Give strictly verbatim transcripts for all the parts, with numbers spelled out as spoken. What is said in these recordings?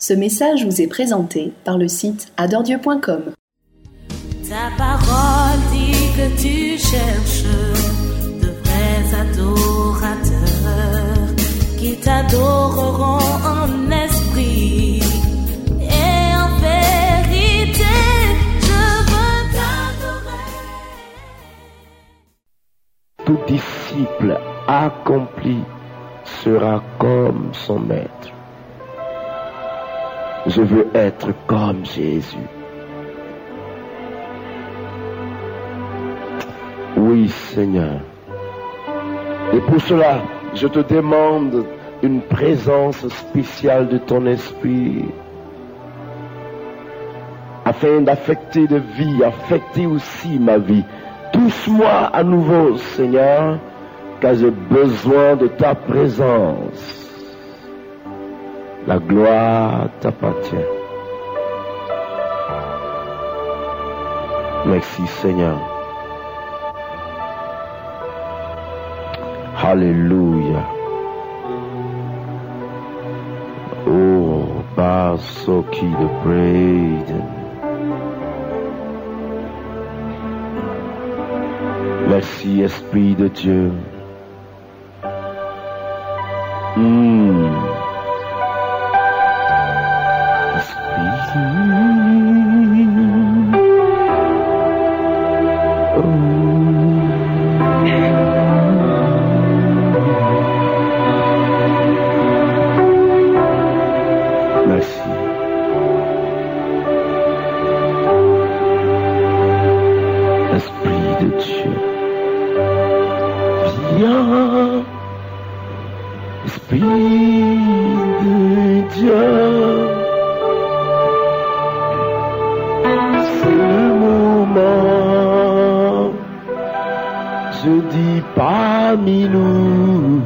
Ce message vous est présenté par le site adore dieu point com. Ta parole dit que tu cherches de vrais adorateurs qui t'adoreront en esprit et en vérité. Je veux t'adorer. Tout disciple accompli sera comme son maître. Je veux être comme Jésus. Oui, Seigneur. Et pour cela, je te demande une présence spéciale de ton esprit, afin d'affecter de vie, affecter aussi ma vie. Touche-moi à nouveau, Seigneur, car j'ai besoin de ta présence. La gloire t'appartient. Merci, Seigneur. Alléluia. Oh, Basoki de Braden. Merci, Esprit de Dieu. Mm. Esprit. Oh. Merci. Esprit de Dieu. Viens, Esprit de Dieu, c'est le moment, je dis parmi nous,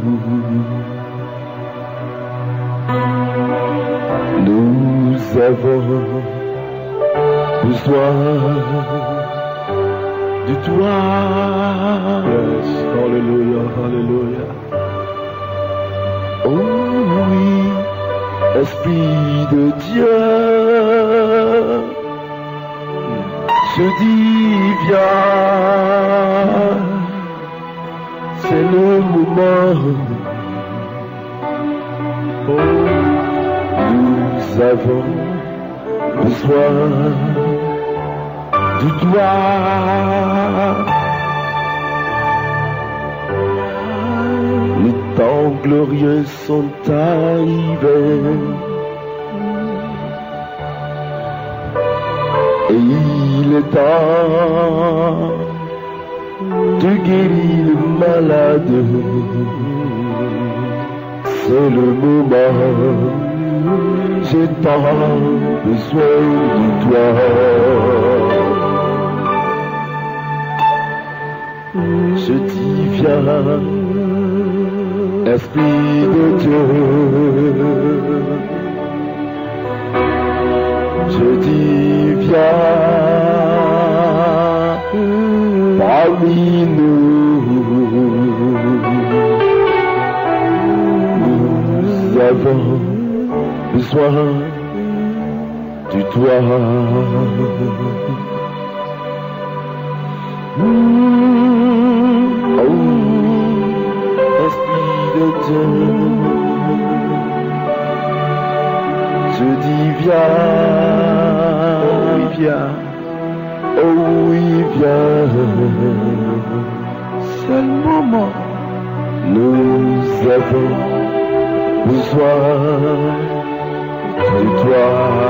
nous avons besoin de toi. Yes, hallelujah, hallelujah. Oh oui, Esprit de Dieu, je dis viens, c'est le moment. Oh, nous avons besoin de toi. Les temps glorieux sont arrivés et il est temps de guérir le malade. C'est le moment, j'ai tant besoin de toi. Je dis viens, Esprit de Dieu, je dis viens parmi nous, nous avons besoin de toi. Je dis viens, oui viens, oh oui viens, c'est le moment, nous avons besoin de toi.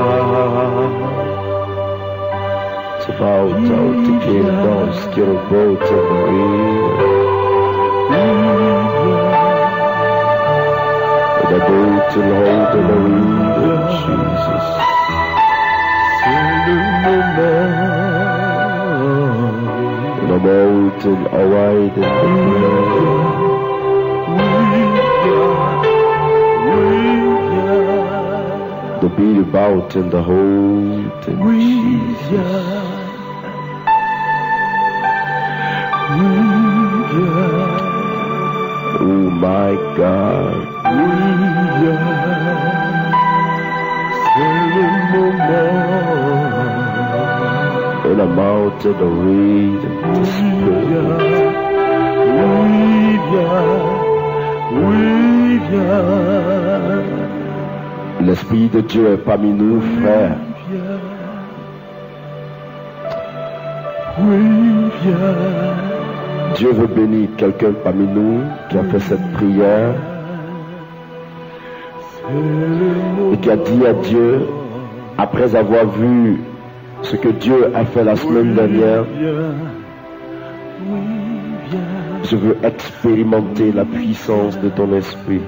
C'est about out to get down, skill about to the boat and hold the marine, Jesus. And I'm out and I ride in the The beat about and the hold and Jesus. Oh my God. the mouth of the reed of the Spirit. Oui, viens, oui, viens. L'Esprit de Dieu est parmi nous, frères. Oui, viens. Dieu veut bénir quelqu'un parmi nous qui a fait cette prière et qui a dit à Dieu, après avoir vu ce que Dieu a fait la semaine dernière, je veux expérimenter la puissance de ton esprit.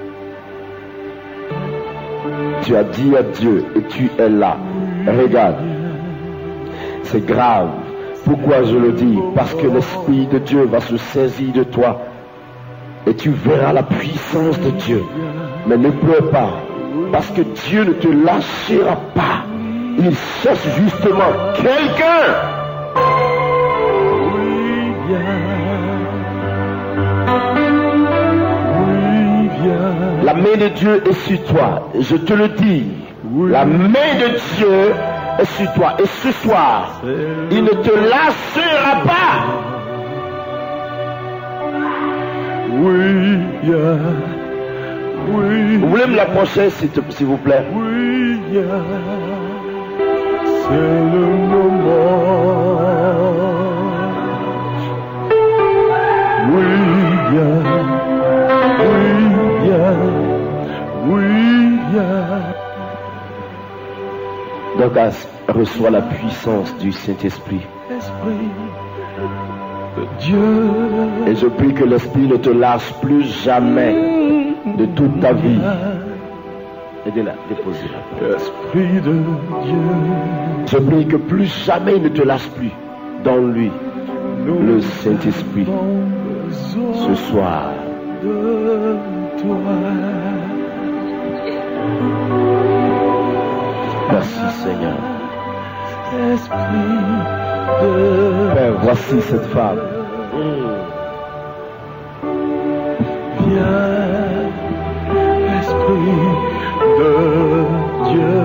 Tu as dit à Dieu et tu es là. Regarde, c'est grave. Pourquoi je le dis? Parce que l'Esprit de Dieu va se saisir de toi et tu verras la puissance de Dieu. Mais ne pleure pas, parce que Dieu ne te lâchera pas. Il cherche justement quelqu'un. Oui, viens. La main de Dieu est sur toi. Je te le dis. La main de Dieu est sur toi. Et ce soir, il ne te lâchera pas. Oui, viens. Oui. Vous voulez me l'approcher, s'il vous plaît? Oui, viens. C'est le moment. Oui, viens. Oui, viens. Oui, viens. Dorcas, reçois la puissance du Saint-Esprit. Esprit de Dieu. Et je prie que l'Esprit ne te lâche plus jamais de toute ta vie. Aidez-la, déposez-la. Esprit de Dieu. Je prie que plus jamais il ne te lâche plus dans lui, le Saint-Esprit, ce soir. De toi. Merci Seigneur. Esprit de Père, voici cette femme. Viens, Esprit de Dieu.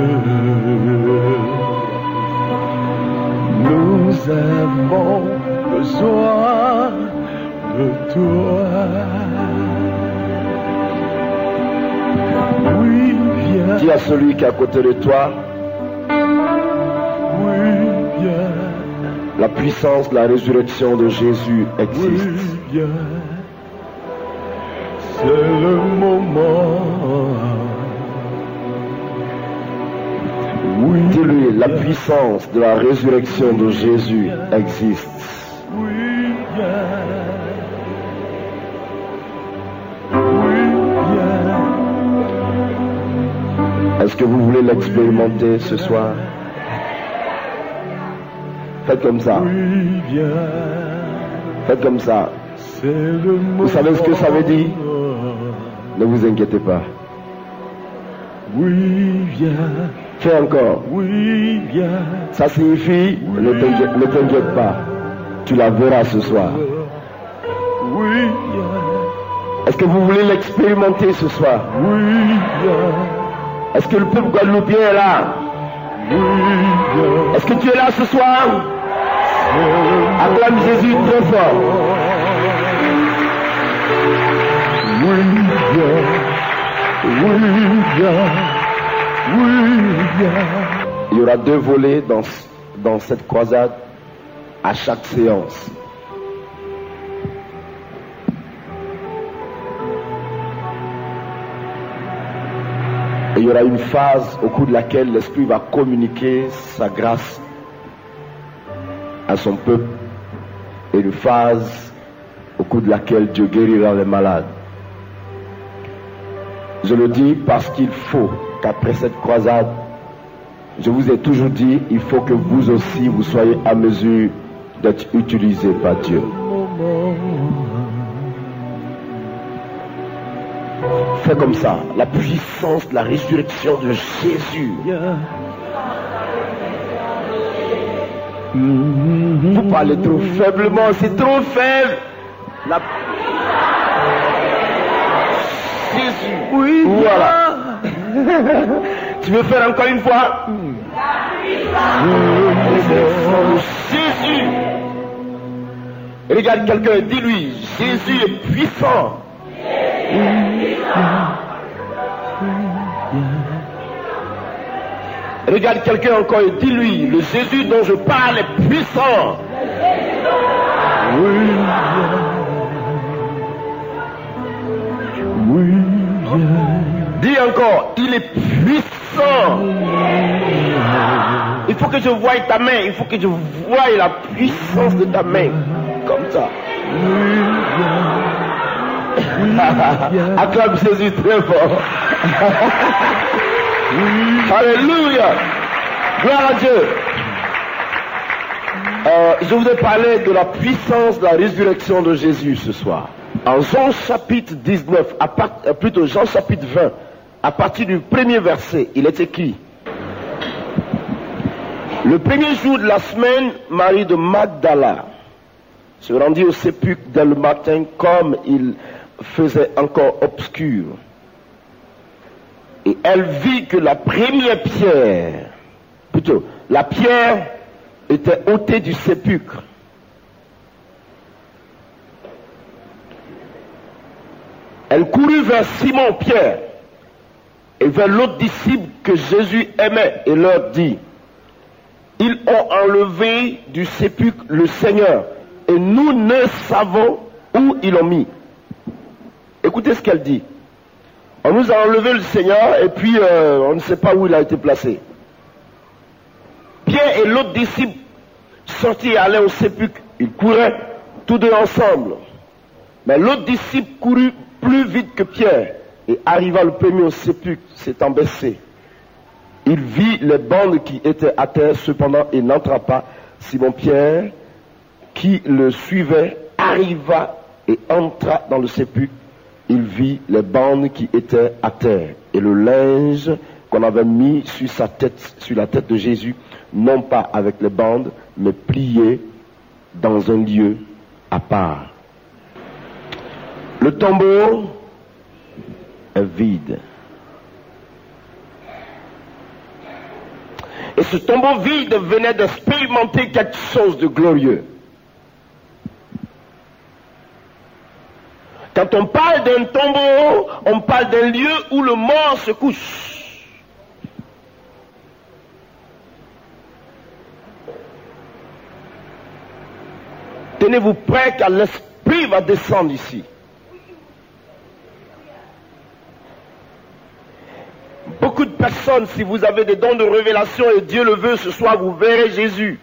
Nous avons besoin de toi. Oui, viens. Dis à celui qui est à côté de toi, Oui, viens. la puissance de la résurrection de Jésus existe. Oui, viens. C'est le moment. Oui, Dis-lui, la puissance de la résurrection de Jésus existe. oui, viens. Oui, viens. Est-ce que vous voulez l'expérimenter ce soir? Faites comme ça. Oui, viens. Faites comme ça. C'est le moment. Vous savez ce que ça veut dire? Ne vous inquiétez pas. Oui, viens. Fais encore. Oui, viens. Ça signifie, ne t'inquiète, ne t'inquiète pas. Tu la verras ce soir. Oui, viens. Est-ce que vous voulez l'expérimenter ce soir? Oui, viens. Est-ce que le peuple guadeloupéen est là? Oui, viens. Est-ce que tu es là ce soir? Acclame Jésus très fort. Oui, viens. Oui, viens. Oui, viens. Il y aura deux volets dans, dans cette croisade à chaque séance. Et il y aura une phase au cours de laquelle l'Esprit va communiquer sa grâce à son peuple et une phase au cours de laquelle Dieu guérira les malades. Je le dis parce qu'il faut qu'après cette croisade, je vous ai toujours dit, il faut que vous aussi vous soyez à mesure d'être utilisé par Dieu. Fais comme ça, la puissance de la résurrection de Jésus. Vous parlez trop faiblement, c'est trop faible. La... Jésus. Oui, voilà. Tu veux faire encore une fois? viens. résurrection de Jésus. Regarde quelqu'un et dis-lui, Jésus est puissant. Regarde quelqu'un encore et dis-lui, le Jésus dont je parle est puissant. Oui, oui, Dis encore, il est puissant. Il faut que je voie ta main, il faut que je voie la puissance de ta main. Comme ça. Acclame Jésus très fort. Alléluia. Gloire à Dieu. Euh, je vous ai parlé de la puissance de la résurrection de Jésus ce soir. En Jean chapitre dix-neuf, à part, euh, plutôt Jean chapitre vingt, à partir du premier verset, il est écrit: le premier jour de la semaine, Marie de Magdala se rendit au sépulcre dès le matin, comme il faisait encore obscur. Et elle vit que la première pierre, plutôt, la pierre était ôtée du sépulcre. Elle courut vers Simon-Pierre et vers l'autre disciple que Jésus aimait et leur dit: ils ont enlevé du sépulcre le Seigneur et nous ne savons où ils l'ont mis. Écoutez ce qu'elle dit. On nous a enlevé le Seigneur et puis euh, on ne sait pas où il a été placé. Pierre et l'autre disciple sortis et allaient au sépulcre. Ils couraient tous deux ensemble. Mais l'autre disciple courut plus vite que Pierre et arriva le premier au sépulcre, s'étant baissé. Il vit les bandes qui étaient à terre, cependant il n'entra pas. Simon-Pierre, qui le suivait, arriva et entra dans le sépulcre. Il vit les bandes qui étaient à terre et le linge qu'on avait mis sur sa tête, sur la tête de Jésus, non pas avec les bandes, mais plié dans un lieu à part. Le tombeau est vide. Et ce tombeau vide venait d'expérimenter quelque chose de glorieux. Quand on parle d'un tombeau, on parle d'un lieu où le mort se couche. Tenez-vous prêt car l'esprit va descendre ici. Beaucoup de personnes, si vous avez des dons de révélation et Dieu le veut, ce soir vous verrez Jésus.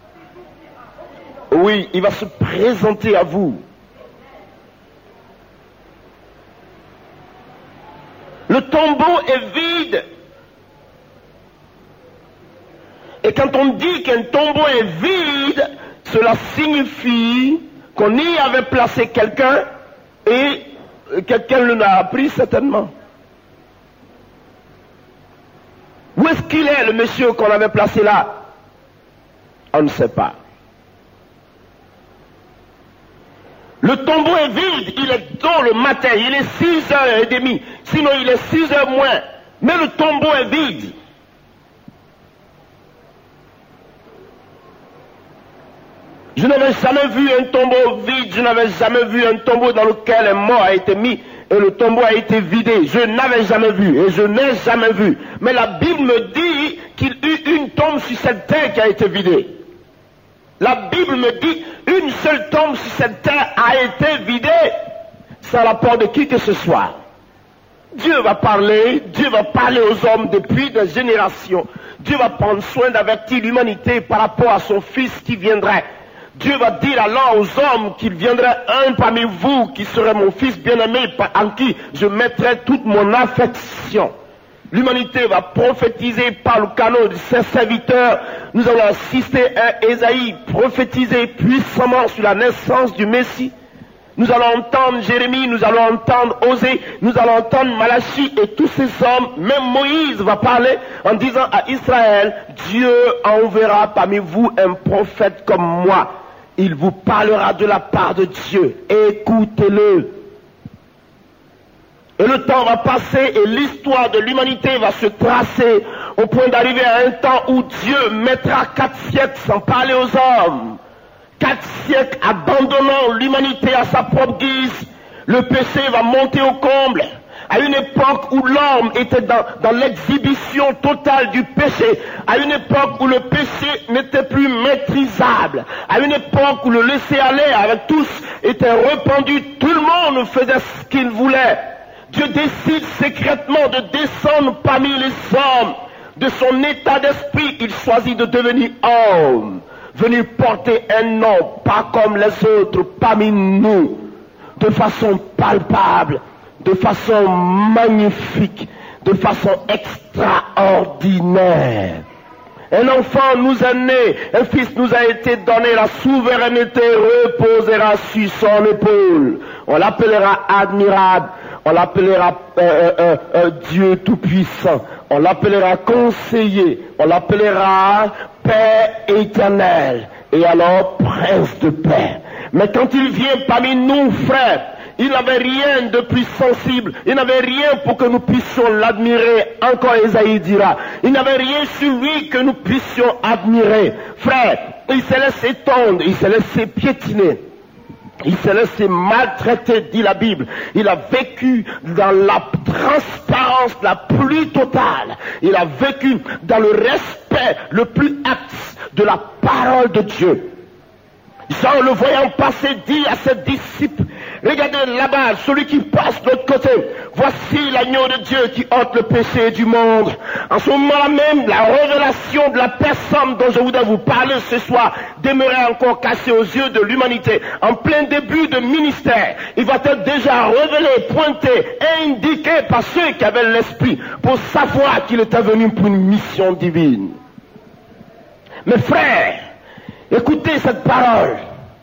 Oui, il va se présenter à vous. Le tombeau est vide. Et quand on dit qu'un tombeau est vide, cela signifie qu'on y avait placé quelqu'un et quelqu'un le n'a appris certainement. Où est-ce qu'il est, le monsieur qu'on avait placé là? On ne sait pas. Le tombeau est vide, il est tôt le matin, il est six heures trente, sinon il est six heures moins, mais le tombeau est vide. Je n'avais jamais vu un tombeau vide, je n'avais jamais vu un tombeau dans lequel un mort a été mis et le tombeau a été vidé. Je n'avais jamais vu et je n'ai jamais vu. Mais la Bible me dit qu'il y eut une tombe sur cette terre qui a été vidée. La Bible me dit une seule tombe sur cette terre a été vidée sans l'apport de qui que ce soit. Dieu va parler, Dieu va parler aux hommes depuis des générations. Dieu va prendre soin d'avertir l'humanité par rapport à son Fils qui viendrait. Dieu va dire alors aux hommes qu'il viendrait un parmi vous qui serait mon Fils bien-aimé en qui je mettrai toute mon affection. L'humanité va prophétiser par le canal de ses serviteurs. Nous allons assister à Ésaïe prophétiser puissamment sur la naissance du Messie. Nous allons entendre Jérémie, nous allons entendre Osée, nous allons entendre Malachie et tous ces hommes. Même Moïse va parler en disant à Israël, Dieu enverra parmi vous un prophète comme moi. Il vous parlera de la part de Dieu. Écoutez-le. Et le temps va passer et l'histoire de l'humanité va se tracer au point d'arriver à un temps où Dieu mettra quatre siècles sans parler aux hommes. Quatre siècles abandonnant l'humanité à sa propre guise. Le péché va monter au comble. À une époque où l'homme était dans, dans l'exhibition totale du péché, à une époque où le péché n'était plus maîtrisable, à une époque où le laisser-aller avec tous était répandu, tout le monde faisait ce qu'il voulait. Dieu décide secrètement de descendre parmi les hommes. De son état d'esprit, il choisit de devenir homme, venir porter un nom, pas comme les autres, parmi nous, de façon palpable, de façon magnifique, de façon extraordinaire. Un enfant nous est né, un fils nous a été donné, la souveraineté reposera sur son épaule. On l'appellera admirable, on l'appellera euh, euh, euh, Dieu tout-puissant, on l'appellera conseiller, on l'appellera Père éternel, et alors Prince de paix. Mais quand il vient parmi nous, frères, il n'avait rien de plus sensible. Il n'avait rien pour que nous puissions l'admirer. Encore Esaïe dira. Il n'avait rien sur lui que nous puissions admirer. Frère, il s'est laissé tondre, il s'est laissé piétiner. Il s'est laissé maltraiter, dit la Bible. Il a vécu dans la transparence la plus totale. Il a vécu dans le respect le plus axe de la parole de Dieu. Jean, le voyant passer, dit à ses disciples, regardez là-bas, celui qui passe de l'autre côté. Voici l'agneau de Dieu qui ôte le péché du monde. En ce moment-là même, la révélation de la personne dont je voudrais vous parler ce soir demeurait encore cachée aux yeux de l'humanité. En plein début de ministère, il va être déjà révélé, pointé, indiqué par ceux qui avaient l'esprit pour savoir qu'il était venu pour une mission divine. Mes frères, écoutez cette parole.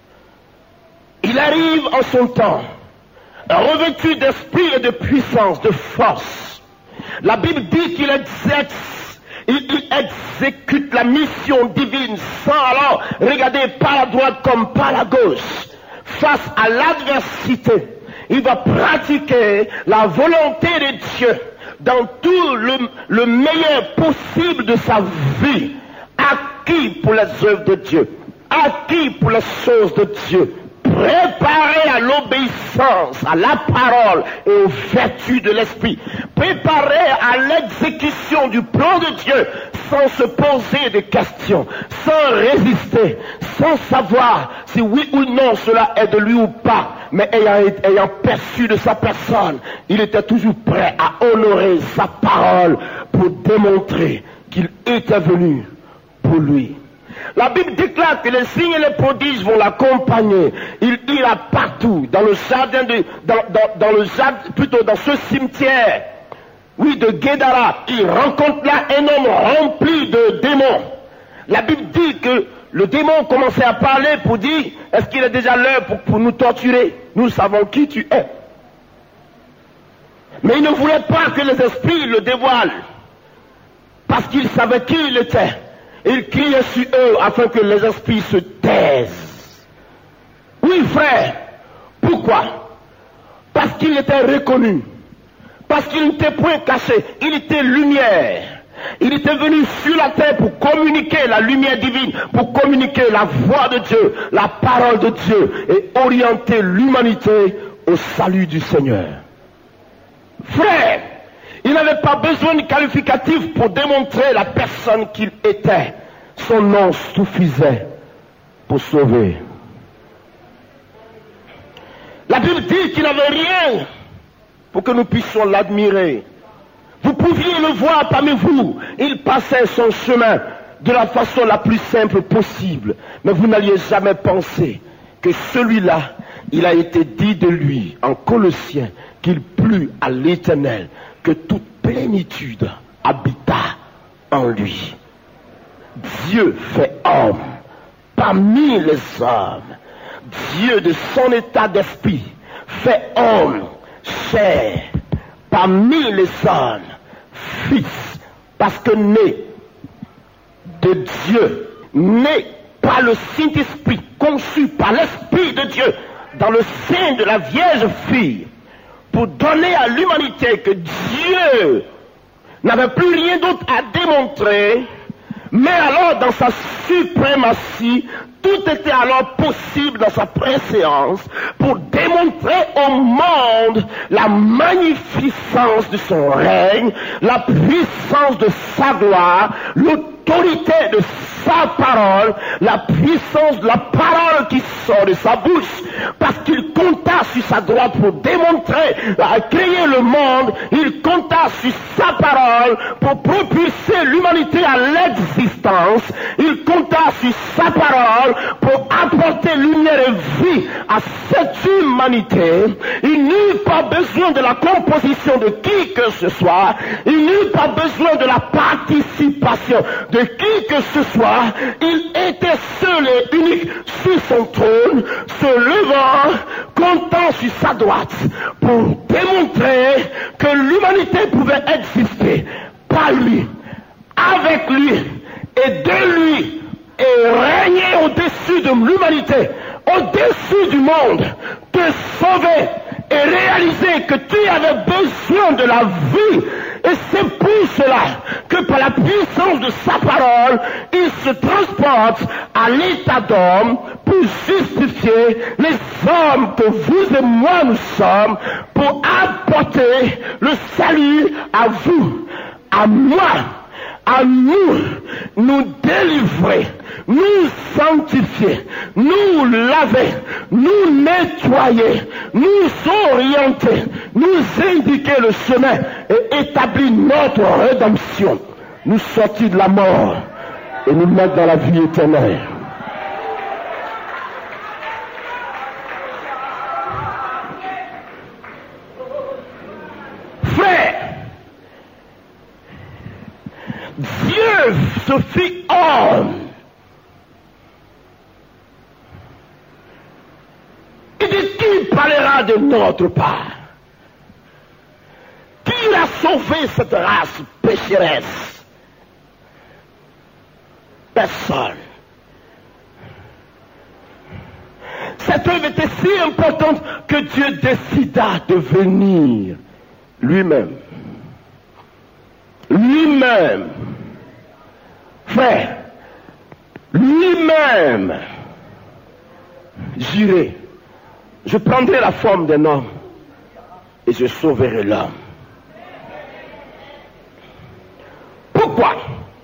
Il arrive en son temps, revêtu d'esprit et de puissance, de force. La Bible dit qu'il exerce, il, il exécute la mission divine sans alors regarder par la droite comme par la gauche. Face à l'adversité, il va pratiquer la volonté de Dieu dans tout le, le meilleur possible de sa vie. Acquis pour les œuvres de Dieu, acquis pour les choses de Dieu, préparé à l'obéissance, à la parole et aux vertus de l'esprit, préparé à l'exécution du plan de Dieu sans se poser de questions, sans résister, sans savoir si oui ou non cela est de lui ou pas, mais ayant, ayant perçu de sa personne, il était toujours prêt à honorer sa parole pour démontrer qu'il était venu pour lui. La Bible déclare que les signes et les prodiges vont l'accompagner. Il ira partout, dans le jardin de, dans, dans, dans le jardin, plutôt dans ce cimetière, oui, de Guédara. Il rencontre là un homme rempli de démons. La Bible dit que le démon commençait à parler pour dire, est-ce qu'il est déjà l'heure pour, pour nous torturer? Nous savons qui tu es. Mais il ne voulait pas que les esprits le dévoilent, parce qu'il savait qui il était. Il criait sur eux afin que les esprits se taisent. Oui, frère. Pourquoi? Parce qu'il était reconnu. Parce qu'il n'était point caché. Il était lumière. Il était venu sur la terre pour communiquer la lumière divine, pour communiquer la voix de Dieu, la parole de Dieu et orienter l'humanité au salut du Seigneur. Frère, il n'avait pas besoin de qualificatif pour démontrer la personne qu'il était. Son nom suffisait pour sauver. La Bible dit qu'il n'avait rien pour que nous puissions l'admirer. Vous pouviez le voir parmi vous. Il passait son chemin de la façon la plus simple possible. Mais vous n'alliez jamais penser que celui-là, il a été dit de lui en Colossiens qu'il plut à l'Éternel que toute plénitude habita en lui. Dieu fait homme parmi les hommes. Dieu de son état d'esprit fait homme, chair, parmi les hommes, fils, parce que né de Dieu, né par le Saint-Esprit, conçu par l'Esprit de Dieu, dans le sein de la Vierge fille, pour donner à l'humanité que Dieu n'avait plus rien d'autre à démontrer, mais alors dans sa suprématie, tout était alors possible dans sa préséance pour démontrer au monde la magnificence de son règne, la puissance de sa gloire, l'autorité de sa parole, la puissance de la parole qui sort de sa bouche, parce qu'il compta sur sa droite pour démontrer, à créer le monde, il compta sur sa parole pour propulser l'humanité à l'existence, il compta sur sa parole pour apporter lumière et vie à cette humanité. Il n'eut pas besoin de la composition de qui que ce soit, il n'eut pas besoin de la participation de qui que ce soit. Il était seul et unique sur son trône, se levant, comptant sur sa droite pour démontrer que l'humanité pouvait exister par lui, avec lui et de lui, et régner au-dessus de l'humanité, au-dessus du monde, te sauver et réaliser que tu avais besoin de la vie. Et c'est pour cela que par la puissance de sa parole, il se transporte à l'état d'homme pour justifier les hommes que vous et moi nous sommes, pour apporter le salut à vous, à moi, à nous, nous délivrer, nous sanctifier, nous laver, nous nettoyer, nous orienter, nous indiquer le chemin et établir notre rédemption, nous sortir de la mort et nous mettre dans la vie éternelle. Frère, Dieu se fit homme. Et de qui parlera de notre part? Qui a sauvé cette race pécheresse? Personne. Cette œuvre était si importante que Dieu décida de venir lui-même. Lui-même, frère, lui-même, j'irai, je prendrai la forme d'un homme et je sauverai l'homme. Pourquoi?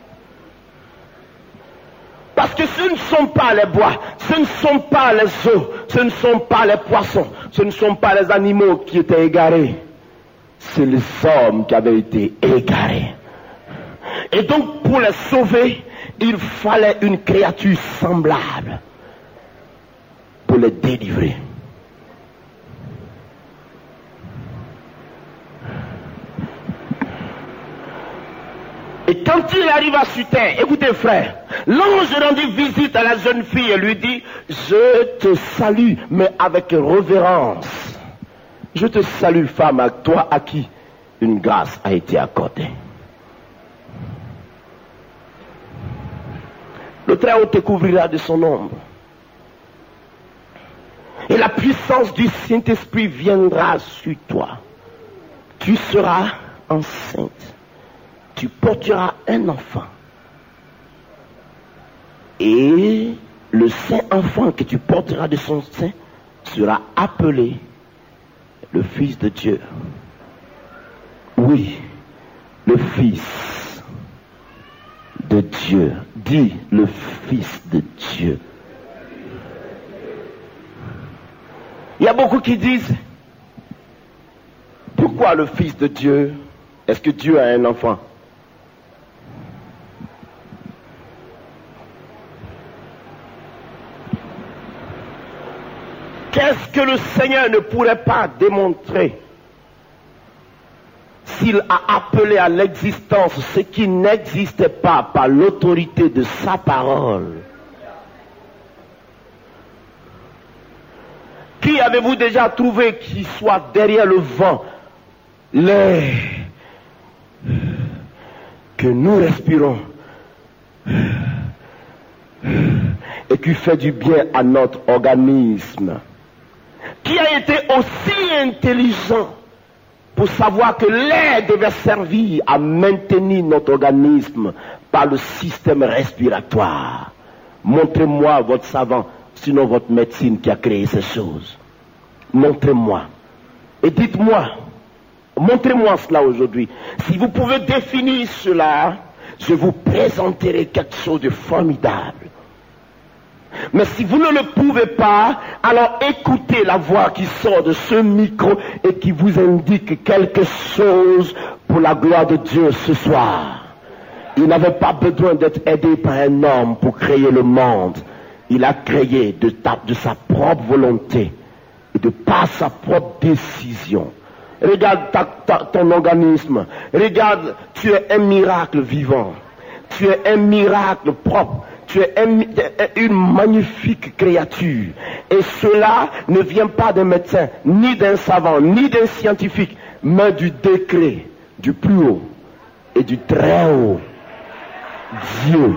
Parce que ce ne sont pas les bois, ce ne sont pas les eaux, ce ne sont pas les poissons, ce ne sont pas les animaux qui étaient égarés, c'est les hommes qui avaient été égarés. Et donc, pour les sauver, il fallait une créature semblable pour les délivrer. Et quand il arriva sur terre, écoutez frère, l'ange rendit visite à la jeune fille et lui dit, je te salue, mais avec révérence. Je te salue, femme, à toi à qui une grâce a été accordée. Le Très-Haut te couvrira de son ombre. Et la puissance du Saint-Esprit viendra sur toi. Tu seras enceinte. Tu porteras un enfant. Et le Saint-Enfant que tu porteras de son sein sera appelé le Fils de Dieu. Oui, le Fils de Dieu. Dis le Fils de Dieu. Il y a beaucoup qui disent, pourquoi le Fils de Dieu? Est-ce que Dieu a un enfant? Qu'est-ce que le Seigneur ne pourrait pas démontrer s'il a appelé à l'existence ce qui n'existait pas par l'autorité de sa parole? Qui avez-vous déjà trouvé qui soit derrière le vent, l'air que nous respirons et qui fait du bien à notre organisme? Qui a été aussi intelligent pour savoir que l'air devait servir à maintenir notre organisme par le système respiratoire. Montrez-moi votre savant, sinon votre médecine qui a créé ces choses. Montrez-moi. Et dites-moi, montrez-moi cela aujourd'hui. Si vous pouvez définir cela, je vous présenterai quelque chose de formidable. Mais si vous ne le pouvez pas, alors écoutez la voix qui sort de ce micro et qui vous indique quelque chose pour la gloire de Dieu ce soir. Il n'avait pas besoin d'être aidé par un homme pour créer le monde. Il a créé de, ta, de sa propre volonté et de par sa propre décision. Regarde ta, ta, ton organisme. Regarde, tu es un miracle vivant. Tu es un miracle propre. Tu es un, une magnifique créature. Et cela ne vient pas d'un médecin, ni d'un savant, ni d'un scientifique, mais du décret du plus haut et du très haut Dieu.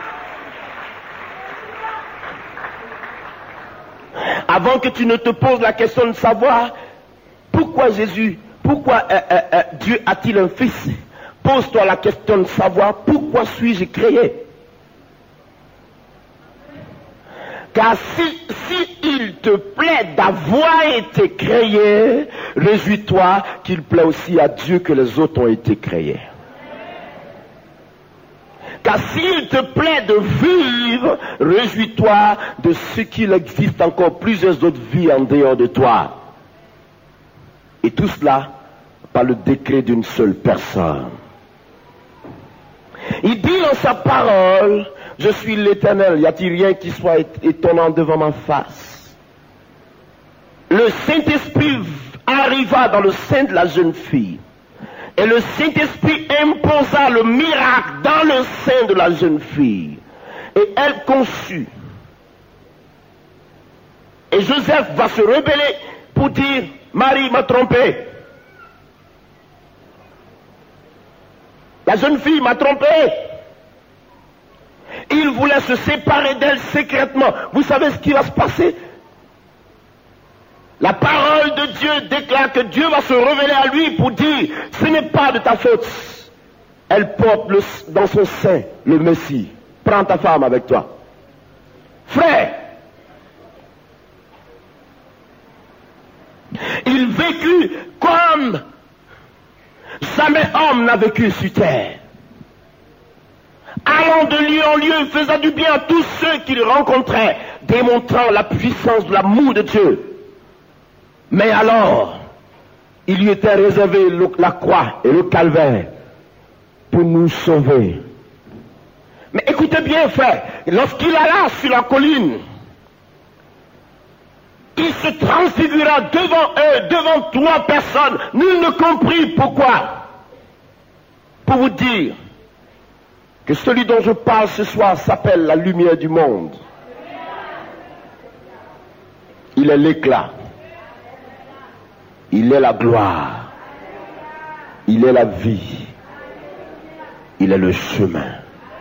Avant que tu ne te poses la question de savoir pourquoi Jésus, pourquoi euh, euh, euh, Dieu a-t-il un fils, pose-toi la question de savoir pourquoi suis-je créé. Car si, si il te plaît d'avoir été créé, réjouis-toi qu'il plaît aussi à Dieu que les autres ont été créés. Car s'il te plaît de vivre, réjouis-toi de ce qu'il existe encore plusieurs autres vies en dehors de toi. Et tout cela par le décret d'une seule personne. Il dit dans sa parole, je suis l'Éternel, y a-t-il rien qui soit étonnant devant ma face? Le Saint-Esprit arriva dans le sein de la jeune fille. Et le Saint-Esprit imposa le miracle dans le sein de la jeune fille. Et elle conçut. Et Joseph va se rebeller pour dire, Marie m'a trompé. La jeune fille m'a trompé. Il voulait se séparer d'elle secrètement. Vous savez ce qui va se passer? La parole de Dieu déclare que Dieu va se révéler à lui pour dire, ce n'est pas de ta faute. Elle porte le, dans son sein le Messie. Prends ta femme avec toi. Frère, il vécut comme jamais homme n'a vécu sur terre. Allant de lieu en lieu, faisant du bien à tous ceux qu'il rencontrait, démontrant la puissance de l'amour de Dieu. Mais alors, il lui était réservé le, la croix et le calvaire pour nous sauver. Mais écoutez bien, frère, lorsqu'il alla sur la colline, il se transfigura devant eux, devant trois personnes. Nul ne comprit pourquoi. Pour vous dire que celui dont je parle ce soir s'appelle la lumière du monde. Il est l'éclat. Il est la gloire. Il est la vie. Il est le chemin.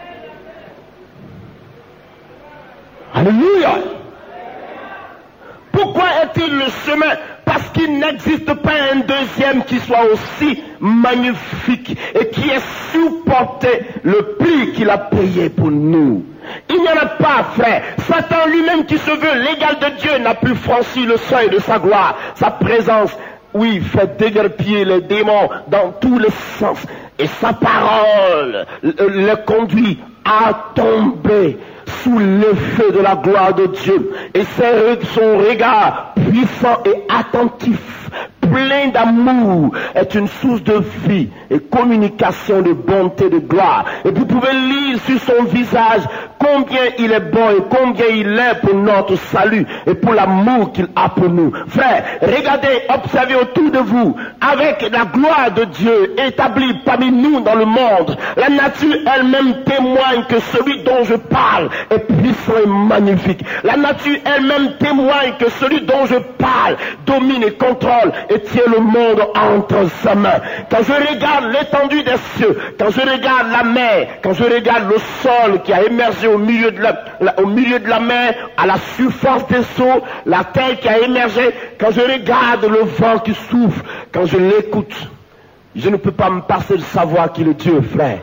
Alléluia. Pourquoi est-il le chemin? Parce qu'il n'existe pas un deuxième qui soit aussi magnifique et qui ait supporté le prix qu'il a payé pour nous. Il n'y en a pas, frère. Satan lui-même qui se veut l'égal de Dieu n'a pu franchir le seuil de sa gloire. Sa présence, oui, fait déguerpir les démons dans tous les sens. Et sa parole le conduit à tomber sous l'effet de la gloire de Dieu. Et c'est son regard puissant et attentif, plein d'amour, est une source de vie et communication de bonté, de gloire. Et vous pouvez lire sur son visage combien il est bon et combien il est pour notre salut et pour l'amour qu'il a pour nous. Frère, regardez, observez autour de vous, avec la gloire de Dieu établie parmi nous dans le monde, la nature elle-même témoigne que celui dont je parle est puissant et magnifique. La nature elle-même témoigne que celui dont je parle domine et contrôle et tient le monde entre sa main. Quand je regarde l'étendue des cieux, quand je regarde la mer, quand je regarde le sol qui a émergé au milieu, de la, la, au milieu de la mer, à la surface des eaux, la terre qui a émergé. Quand je regarde le vent qui souffle, quand je l'écoute, je ne peux pas me passer de savoir qu'il est Dieu, frère.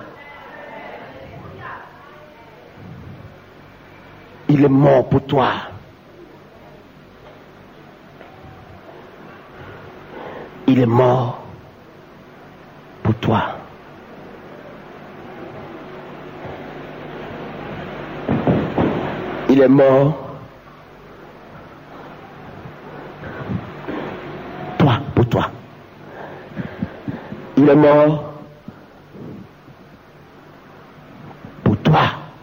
Il est mort pour toi. Il est mort pour toi. Il est mort toi, pour toi. Il est mort pour toi.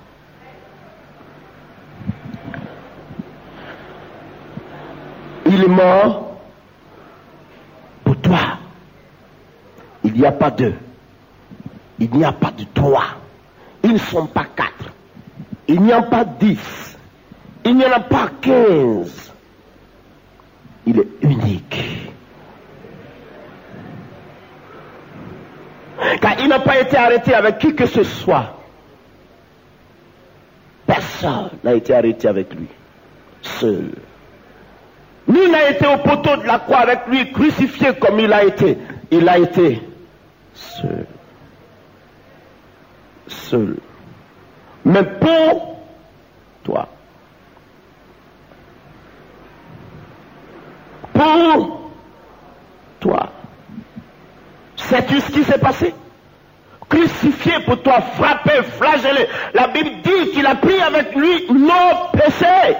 Il est mort pour toi. Il n'y a pas deux. Il n'y a pas de trois. Ils ne sont pas quatre. Il n'y en a pas dix. Il n'y en a pas quinze. Il est unique. Car il n'a pas été arrêté avec qui que ce soit. Personne n'a été arrêté avec lui. Seul. Nul n'a été au poteau de la croix avec lui, crucifié comme il a été. Il a été seul. Seul. Mais pour toi. Pour toi. Sais-tu ce qui s'est passé? Crucifié pour toi, frappé, flagellé. La Bible dit qu'il a pris avec lui nos péchés.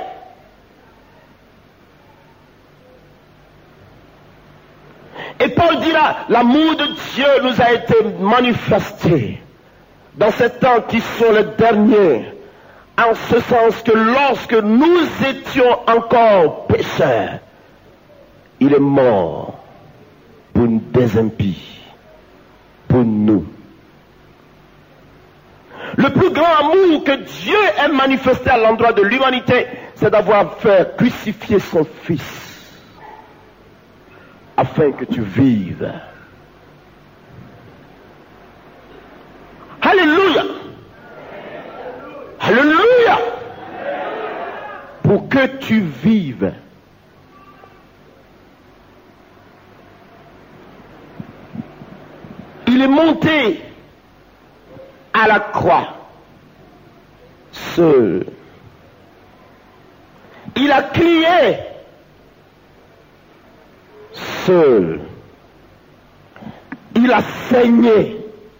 Et Paul dira, l'amour de Dieu nous a été manifesté dans ces temps qui sont les derniers, en ce sens que lorsque nous étions encore pécheurs, il est mort pour des impies, pour nous. Le plus grand amour que Dieu ait manifesté à l'endroit de l'humanité, c'est d'avoir fait crucifier son Fils, afin que tu vives. Alléluia. Alléluia. Pour que tu vives. Il est monté à la croix seul. Il a crié seul. Il a saigné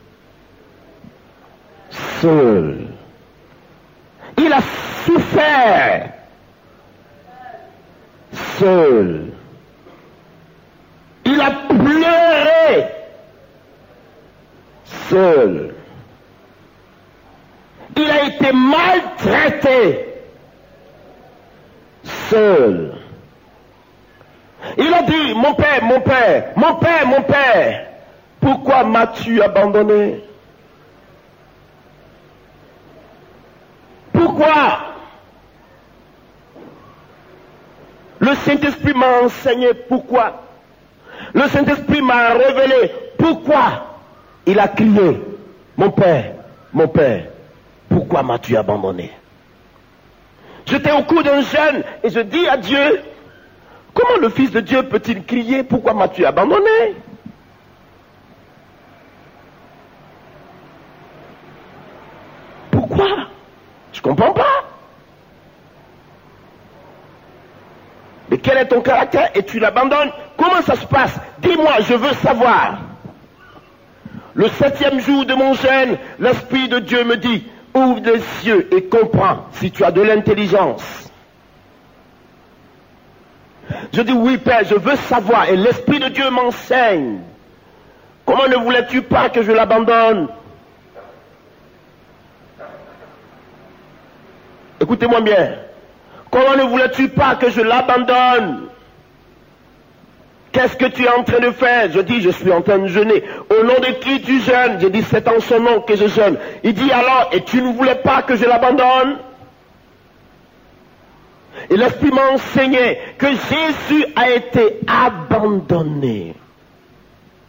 seul. Il a souffert seul. Il a pleuré seul. Il a été maltraité seul. Il a dit, mon père, mon père, mon père, mon père, pourquoi m'as-tu abandonné? Pourquoi? Le Saint-Esprit m'a enseigné pourquoi. Le Saint-Esprit m'a révélé pourquoi. Il a crié, mon père, mon père, pourquoi m'as-tu abandonné? J'étais au cou d'un jeûne et je dis à Dieu, comment le Fils de Dieu peut-il crier, pourquoi m'as-tu abandonné? Pourquoi? Je ne comprends pas. Mais quel est ton caractère et tu l'abandonnes? Comment ça se passe? Dis-moi, je veux savoir. Le septième jour de mon jeûne, l'Esprit de Dieu me dit, ouvre les yeux et comprends si tu as de l'intelligence. Je dis, oui Père, je veux savoir. Et l'Esprit de Dieu m'enseigne. Comment ne voulais-tu pas que je l'abandonne? Écoutez-moi bien. Comment ne voulais-tu pas que je l'abandonne? Qu'est-ce que tu es en train de faire? Je dis, je suis en train de jeûner. Au nom de qui tu jeûnes? Je dis, c'est en son nom que je jeûne. Il dit alors, et tu ne voulais pas que je l'abandonne? Et l'Esprit m'a enseigné que Jésus a été abandonné.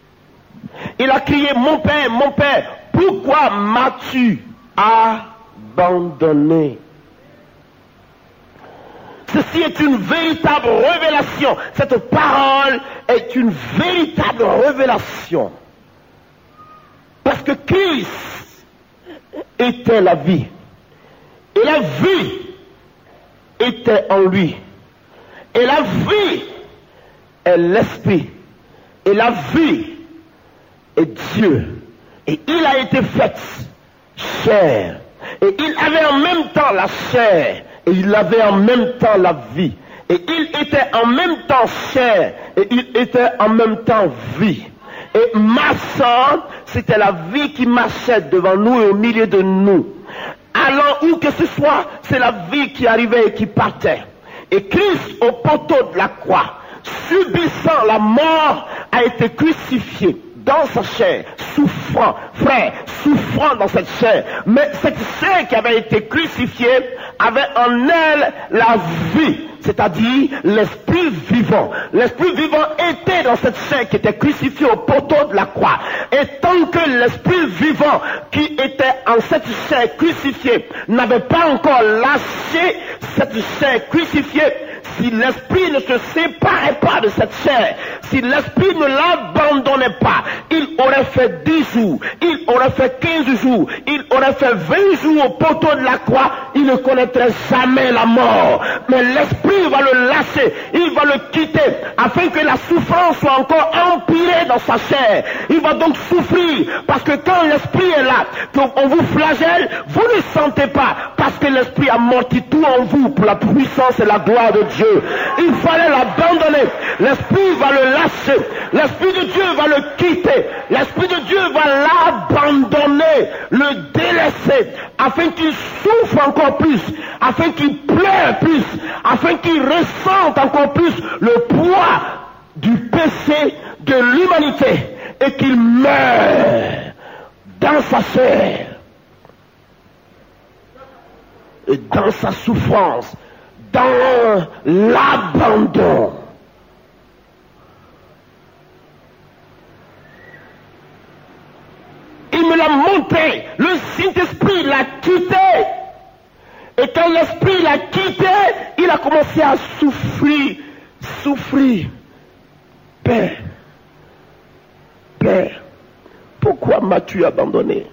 Il a crié, mon Père, mon Père, pourquoi m'as-tu abandonné. Ceci est une véritable révélation. Cette parole est une véritable révélation. Parce que Christ était la vie. Et la vie était en lui. Et la vie est l'esprit. Et la vie est Dieu. Et il a été fait chair. Et il avait en même temps la chair. Et il avait en même temps la vie. Et il était en même temps chair. Et il était en même temps vie. Et marchant, c'était la vie qui marchait devant nous et au milieu de nous. Allant où que ce soit, c'est la vie qui arrivait et qui partait. Et Christ, au poteau de la croix, subissant la mort, a été crucifié dans sa chair, souffrant, frère, souffrant dans cette chair. Mais cette chair qui avait été crucifiée avait en elle la vie, c'est-à-dire l'esprit vivant. L'esprit vivant était dans cette chair qui était crucifiée au poteau de la croix. Et tant que l'esprit vivant qui était en cette chair crucifiée n'avait pas encore lâché cette chair crucifiée, si l'esprit ne se séparait pas de cette chair, si l'esprit ne l'abandonnait pas, il aurait fait dix jours, il aurait fait quinze jours, il aurait fait vingt jours au poteau de la croix, il ne connaîtrait jamais la mort. Mais l'esprit va le lâcher, il va le quitter, afin que la souffrance soit encore empirée dans sa chair. Il va donc souffrir, parce que quand l'esprit est là, qu'on vous flagelle, vous ne sentez pas, parce que l'esprit a amorti tout en vous pour la puissance et la gloire de Dieu. Il fallait l'abandonner. L'esprit va le lâcher. L'esprit de Dieu va le quitter. L'esprit de Dieu va l'abandonner, le délaisser, afin qu'il souffre encore plus, afin qu'il pleure plus, afin qu'il ressente encore plus le poids du péché de l'humanité et qu'il meure dans sa chair et dans sa souffrance, dans l'abandon. Il me l'a montré, le Saint-Esprit l'a quitté. Et quand l'Esprit l'a quitté, il a commencé à souffrir, souffrir. Père, Père, pourquoi m'as-tu abandonné?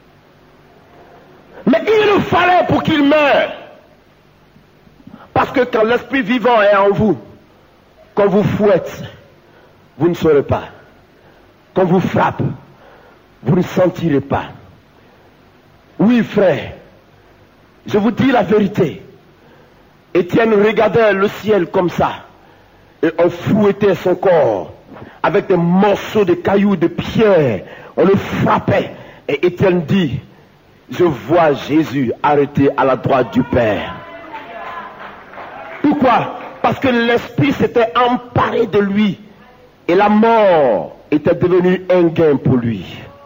Mais il le fallait pour qu'il meure. Parce que quand l'esprit vivant est en vous, quand vous fouette, vous ne saurez pas. Quand vous frappe, vous ne sentirez pas. Oui, frère, je vous dis la vérité. Étienne regardait le ciel comme ça, et on fouettait son corps avec des morceaux de cailloux, de pierres. On le frappait, et Étienne dit, je vois Jésus arrêté à la droite du Père. Pourquoi? Parce que l'esprit s'était emparé de lui et la mort était devenue un gain pour lui.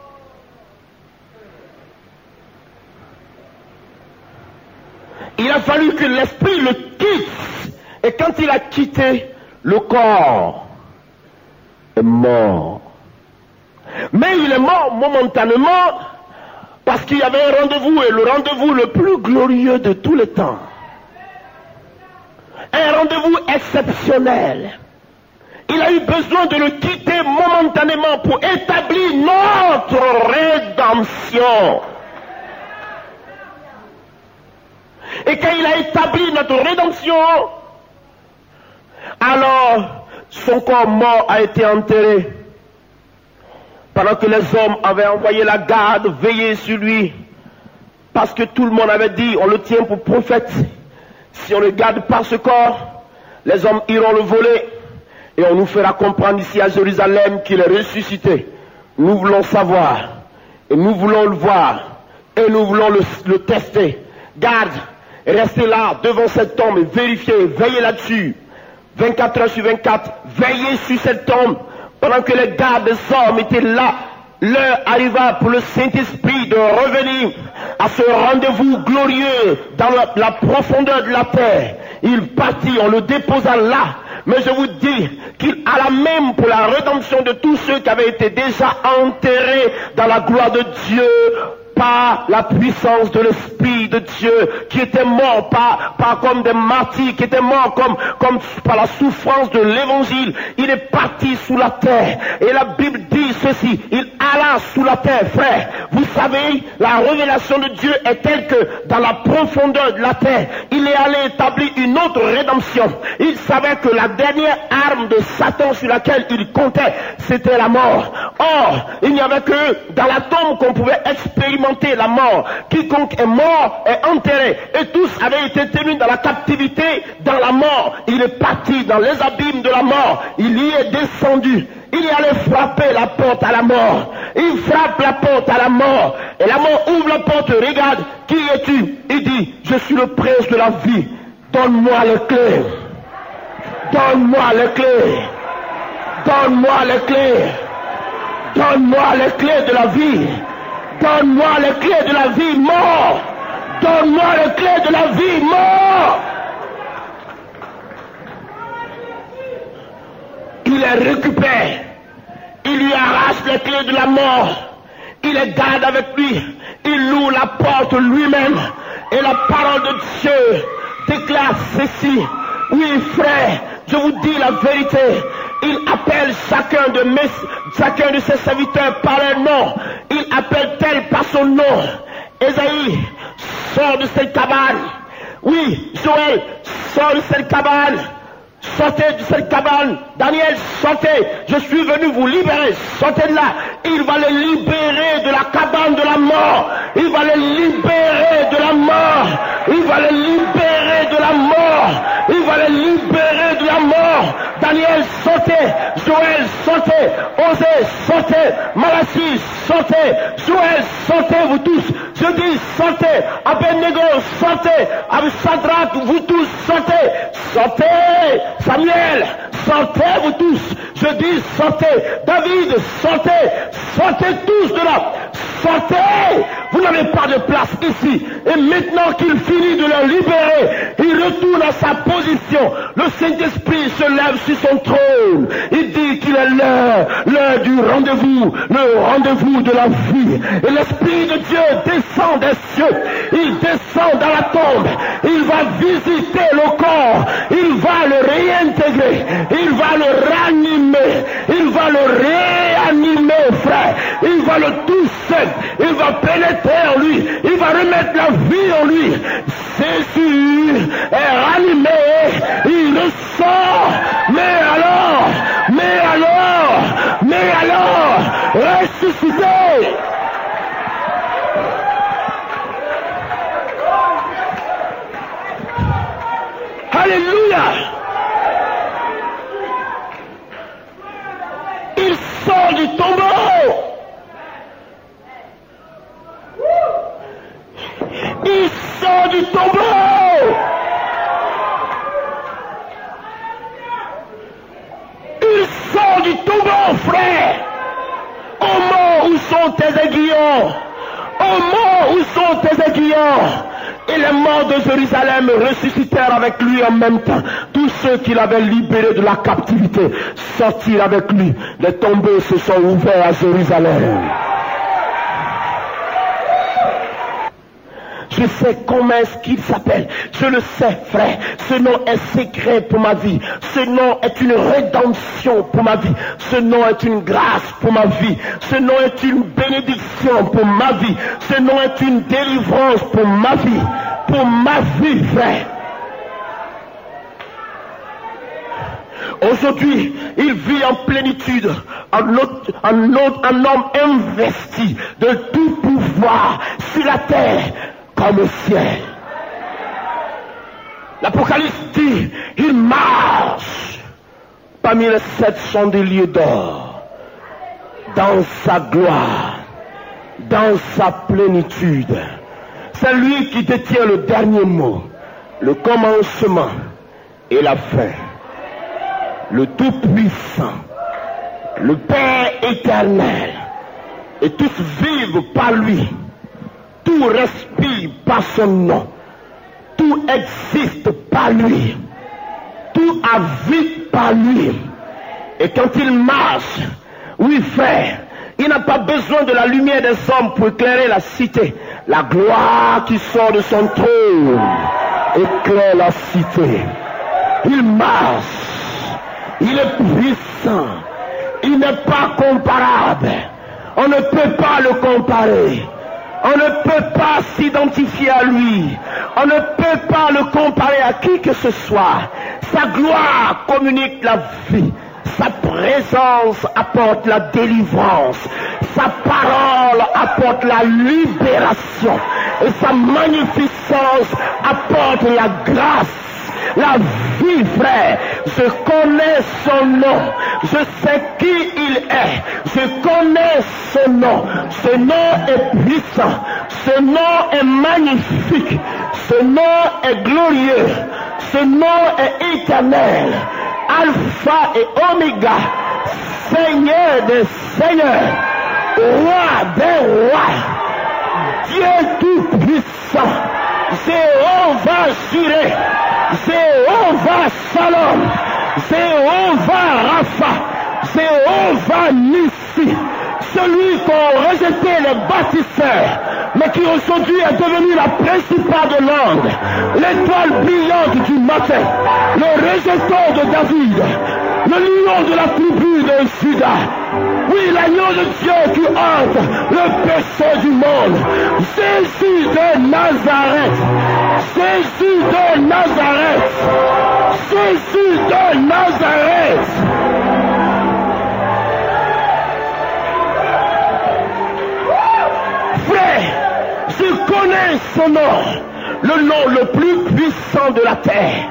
Il a fallu que l'esprit le quitte, et quand il a quitté, le corps est mort. Mais il est mort momentanément parce qu'il y avait un rendez-vous, et le rendez-vous le plus glorieux de tous les temps. Un rendez-vous exceptionnel. Il a eu besoin de le quitter momentanément pour établir notre rédemption. Et quand il a établi notre rédemption, alors son corps mort a été enterré. Pendant que les hommes avaient envoyé la garde veiller sur lui, parce que tout le monde avait dit, on le tient pour prophète. Si on ne garde pas ce corps, les hommes iront le voler et on nous fera comprendre ici à Jérusalem qu'il est ressuscité. Nous voulons savoir et nous voulons le voir et nous voulons le, le tester. Garde, restez là devant cette tombe et vérifiez, veillez là-dessus. vingt-quatre heures sur vingt-quatre, veillez sur cette tombe. Pendant que les gardes des hommes étaient là, l'heure arriva pour le Saint-Esprit de revenir à ce rendez-vous glorieux dans la, la profondeur de la terre. Il partit, on le déposa là. Mais je vous dis qu'il alla même pour la rédemption de tous ceux qui avaient été déjà enterrés dans la gloire de Dieu par la puissance de l'Esprit de Dieu qui étaient morts pas, pas comme des martyrs, qui étaient morts comme, comme par la souffrance de l'évangile. Il est parti sous la terre. Et la Bible dit ceci, il alla sous la terre, frère. Vous savez, la révélation de Dieu est telle que dans la profondeur de la terre, il est allé établir une autre rédemption. Il savait que la dernière arme de Satan sur laquelle il comptait, c'était la mort. Or, il n'y avait que dans la tombe qu'on pouvait expérimenter la mort. Quiconque est mort est enterré. Et tous avaient été tenus dans la captivité, dans la mort. Il est parti dans les abîmes de la mort. Il y est descendu. Il est allé frapper la porte à la mort. Il frappe la porte à la mort. Et la mort ouvre la porte. Regarde, qui es-tu? Il dit, je suis le prince de la vie. Donne-moi les clés. Donne-moi les clés. Donne-moi les clés. Donne-moi les clés de la vie. Donne-moi les clés de la vie, mort. Donne-moi les clés de la vie, mort. Il les récupère. Il lui arrache les clés de la mort. Il les garde avec lui. Il ouvre la porte lui-même. Et la parole de Dieu déclare ceci. Oui, frère, je vous dis la vérité. Il appelle chacun de mes, chacun de ses serviteurs par leur nom. Il appelle tel par son nom. Ésaïe, sors de cette cabane. Oui, Joël, sors de cette cabane. Sortez de cette cabane. Daniel, sortez. Je suis venu vous libérer. Sortez de là. Il va les libérer de la cabane de la mort. Il va les libérer de la mort. Il va les libérer de la mort. Il va les libérer de la mort. Daniel, sortez. Joël, sortez. Osée, sortez. Malachie, sortez. Joël, sortez, vous tous. Je dis, sortez. Abednego, sortez. Shadrach, vous tous, sortez. Sortez. Samuel, sortez, vous tous. Je dis, sortez. David, sortez. Sortez tous de là. Sortez. Vous n'avez pas de place ici. Et maintenant qu'il finit de les libérer, il retourne à sa position. Le Saint-Esprit se lève sur son trône. Il dit qu'il est l'heure, l'heure du rendez-vous, le rendez-vous de la vie. Et l'Esprit de Dieu descend des cieux. Il descend dans la tombe. Il va visiter le corps. Il va le réintégrer. Il va le ranimer. Il va le réanimer, frère. Il va le toucher. Il va pénétrer en lui. Il va remettre la vie en lui. Jésus est ranimé. Il ressort. Mais alors, mais alors, mais alors, ressuscité. Alléluia. Il sort du tombeau. Il sort du tombeau. Il sort du tombeau, frère. Au mort, où sont tes aiguillons? Au mort, où sont tes aiguillons? Et les morts de Jérusalem ressuscitèrent avec lui en même temps. Tous ceux qu'il avait libérés de la captivité sortirent avec lui. Les tombeaux se sont ouverts à Jérusalem. Je sais comment est-ce qu'il s'appelle. Je le sais, frère. Ce nom est secret pour ma vie. Ce nom est une rédemption pour ma vie. Ce nom est une grâce pour ma vie. Ce nom est une bénédiction pour ma vie. Ce nom est une délivrance pour ma vie. Pour ma vie, frère. Aujourd'hui, il vit en plénitude, un, autre, un, autre, un homme investi de tout pouvoir sur la terre comme au ciel. L'Apocalypse dit, il marche parmi les sept chandeliers d'or, dans sa gloire, dans sa plénitude. C'est lui qui détient le dernier mot, le commencement et la fin. Le Tout-Puissant, le Père éternel, et tous vivent par lui. Tout respire par son nom. Tout existe par lui. Tout a vie par lui. Et quand il marche, oui frère, il n'a pas besoin de la lumière des hommes pour éclairer la cité. La gloire qui sort de son trône éclaire la cité. Il marche, il est puissant, il n'est pas comparable. On ne peut pas le comparer. On ne peut pas s'identifier à lui. On ne peut pas le comparer à qui que ce soit. Sa gloire communique la vie. Sa présence apporte la délivrance. Sa parole apporte la libération. Et sa magnificence apporte la grâce. La vie, frère, je connais son nom, je sais qui il est, je connais son nom, ce nom est puissant, ce nom est magnifique, ce nom est glorieux, ce nom est éternel, Alpha et Oméga, Seigneur des seigneurs, Roi des rois, Dieu tout puissant, Jéhovah Jireh, Jéhovah Shalom, Jéhovah Rapha, Jéhovah Nissi, celui qu'ont rejeté les bâtisseurs, mais qui aujourd'hui est devenu la principale de l'ordre, l'étoile brillante du matin, le rejeton de David, le lion de la tribu de Juda, oui, l'agneau de Dieu qui hante le péché du monde, Jésus de Nazareth, Jésus de Nazareth, Jésus de Nazareth. Frère, je connais son nom, le nom le plus puissant de la terre.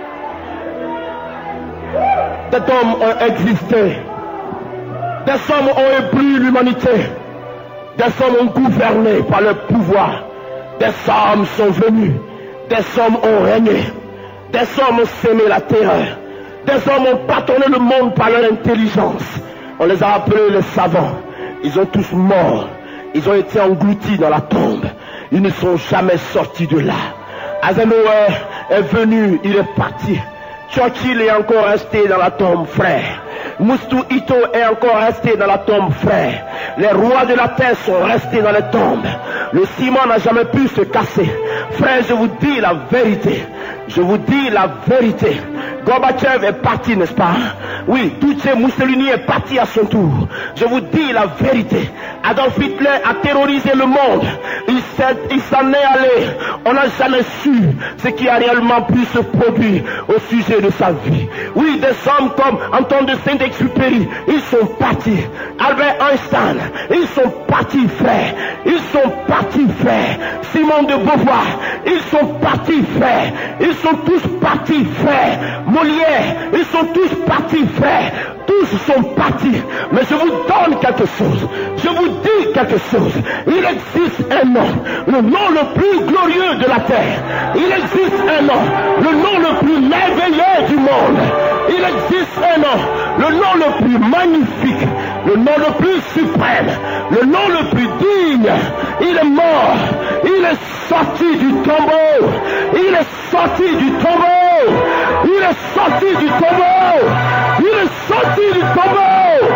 Des hommes ont existé, des hommes ont épris l'humanité, des hommes ont gouverné par leur pouvoir, des hommes sont venus, des hommes ont régné, des hommes ont sémé la terreur, des hommes ont bâtonné le monde par leur intelligence. On les a appelés les savants. Ils ont tous morts, ils ont été engloutis dans la tombe, ils ne sont jamais sortis de là. Eisenhower est venu, il est parti. Churchill est encore resté dans la tombe, frère. Moustou Ito est encore resté dans la tombe, frère. Les rois de la terre sont restés dans les tombes. Le ciment n'a jamais pu se casser. Frère, je vous dis la vérité. Je vous dis la vérité. Gorbatchev est parti, n'est-ce pas? Oui, Duce Mussolini est parti à son tour. Je vous dis la vérité. Adolf Hitler a terrorisé le monde. Il s'est, il s'en est allé. On n'a jamais su ce qui a réellement pu se produire au sujet de sa vie. Oui, des hommes comme Antoine de Saint-Exupéry, ils sont partis. Albert Einstein, ils sont partis, frère. Ils sont partis, frère. Simone de Beauvoir, ils sont partis, frère. Ils sont tous partis, frère. Molière, ils sont tous partis, frère. Tous sont partis. Mais je vous donne quelque chose. Je vous dis quelque chose. Il existe un nom, le nom le plus glorieux de la terre. Il existe un nom, le nom le plus merveilleux du monde. Il existe un nom, le nom le plus magnifique, le nom le plus suprême, le nom le plus digne. Il est mort, il est sorti du tombeau, il est sorti du tombeau, il est sorti du tombeau, il est sorti du tombeau.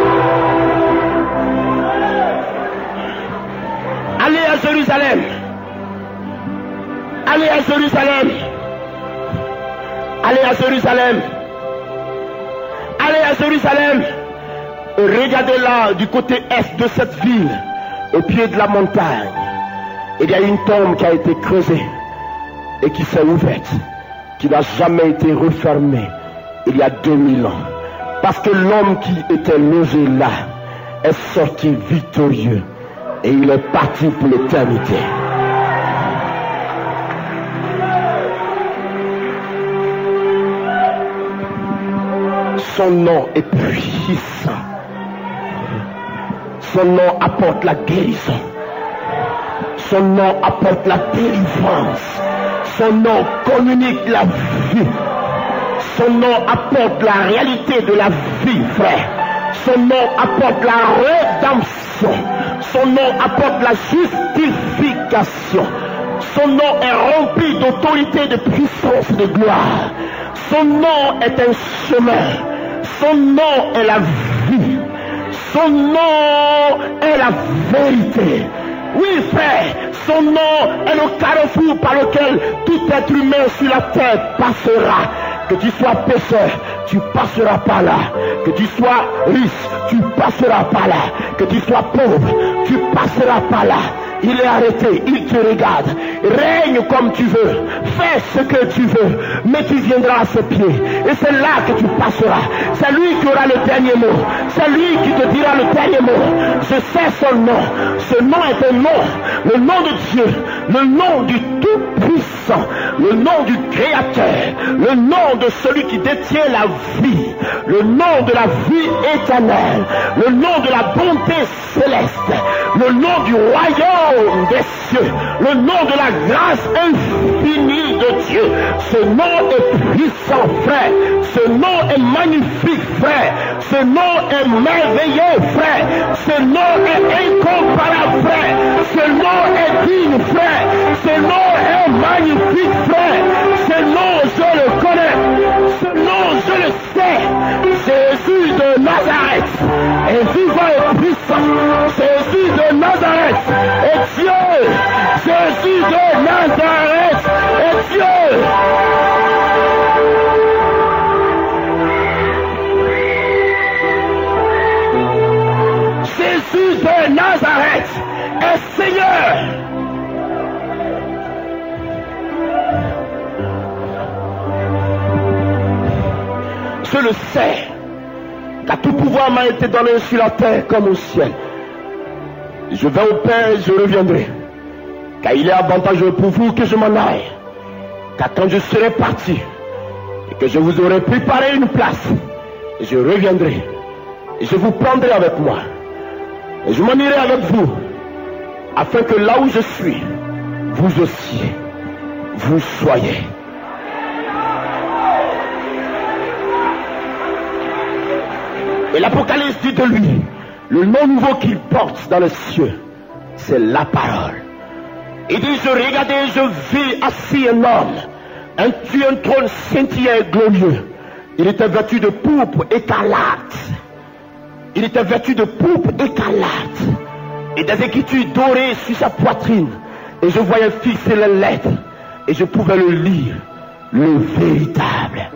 Allez à Jérusalem, allez à Jérusalem, allez à Jérusalem. Allez à Jérusalem et regardez là du côté est de cette ville, au pied de la montagne. Il y a une tombe qui a été creusée et qui s'est ouverte, qui n'a jamais été refermée il y a deux mille ans. Parce que l'homme qui était logé là est sorti victorieux et il est parti pour l'éternité. Son nom est puissant. Son nom apporte la guérison. Son nom apporte la délivrance. Son nom communique la vie. Son nom apporte la réalité de la vie, frère. Son nom apporte la rédemption. Son nom apporte la justification. Son nom est rempli d'autorité, de puissance, de gloire. Son nom est un chemin. Son nom est la vie. Son nom est la vérité. Oui, frère, son nom est le carrefour par lequel tout être humain sur la terre passera. Que tu sois pécheur, tu passeras par là. Que tu sois riche, tu passeras par là. Que tu sois pauvre, tu passeras par là. Il est arrêté, il te regarde. Règne comme tu veux, fais ce que tu veux, mais tu viendras à ses pieds. Et c'est là que tu passeras. C'est lui qui aura le dernier mot. C'est lui qui te dira le dernier mot. Je sais son nom. Ce nom est un nom. Le nom de Dieu. Le nom du Tout-Puissant. Le nom du Créateur. Le nom de celui qui détient la vie. Le nom de la vie éternelle. Le nom de la bonté céleste. Le nom du royaume des cieux. Le nom de la grâce infinie de Dieu. Ce nom est puissant, frère. Ce nom est magnifique, frère. Ce nom est merveilleux, frère. Ce nom est incomparable, frère. Ce nom est digne, frère. Ce nom est magnifique, frère. Ce nom, je le connais. Ce nom, je le sais. Jésus de Nazareth est vivant et puissant. Jésus de Nazareth est Dieu. Jésus de Nazareth est Dieu. Jésus de Nazareth est Seigneur. Je le sais, car tout pouvoir m'a été donné sur la terre comme au ciel. Je vais au Père et je reviendrai, car il est avantageux pour vous que je m'en aille, car quand je serai parti et que je vous aurai préparé une place, je reviendrai et je vous prendrai avec moi et je m'en irai avec vous, afin que là où je suis, vous aussi, vous soyez. Et l'Apocalypse dit de lui, le nom nouveau qu'il porte dans les cieux, c'est la parole. Il dit, je regardais, je vis assis un homme, un, sur un trône scintillant et glorieux. Il était vêtu de pourpre écarlate. Il était vêtu de pourpre écarlate. Et des écritures dorées sur sa poitrine. Et je voyais fixer les lettres. Et je pouvais le lire, le véritable.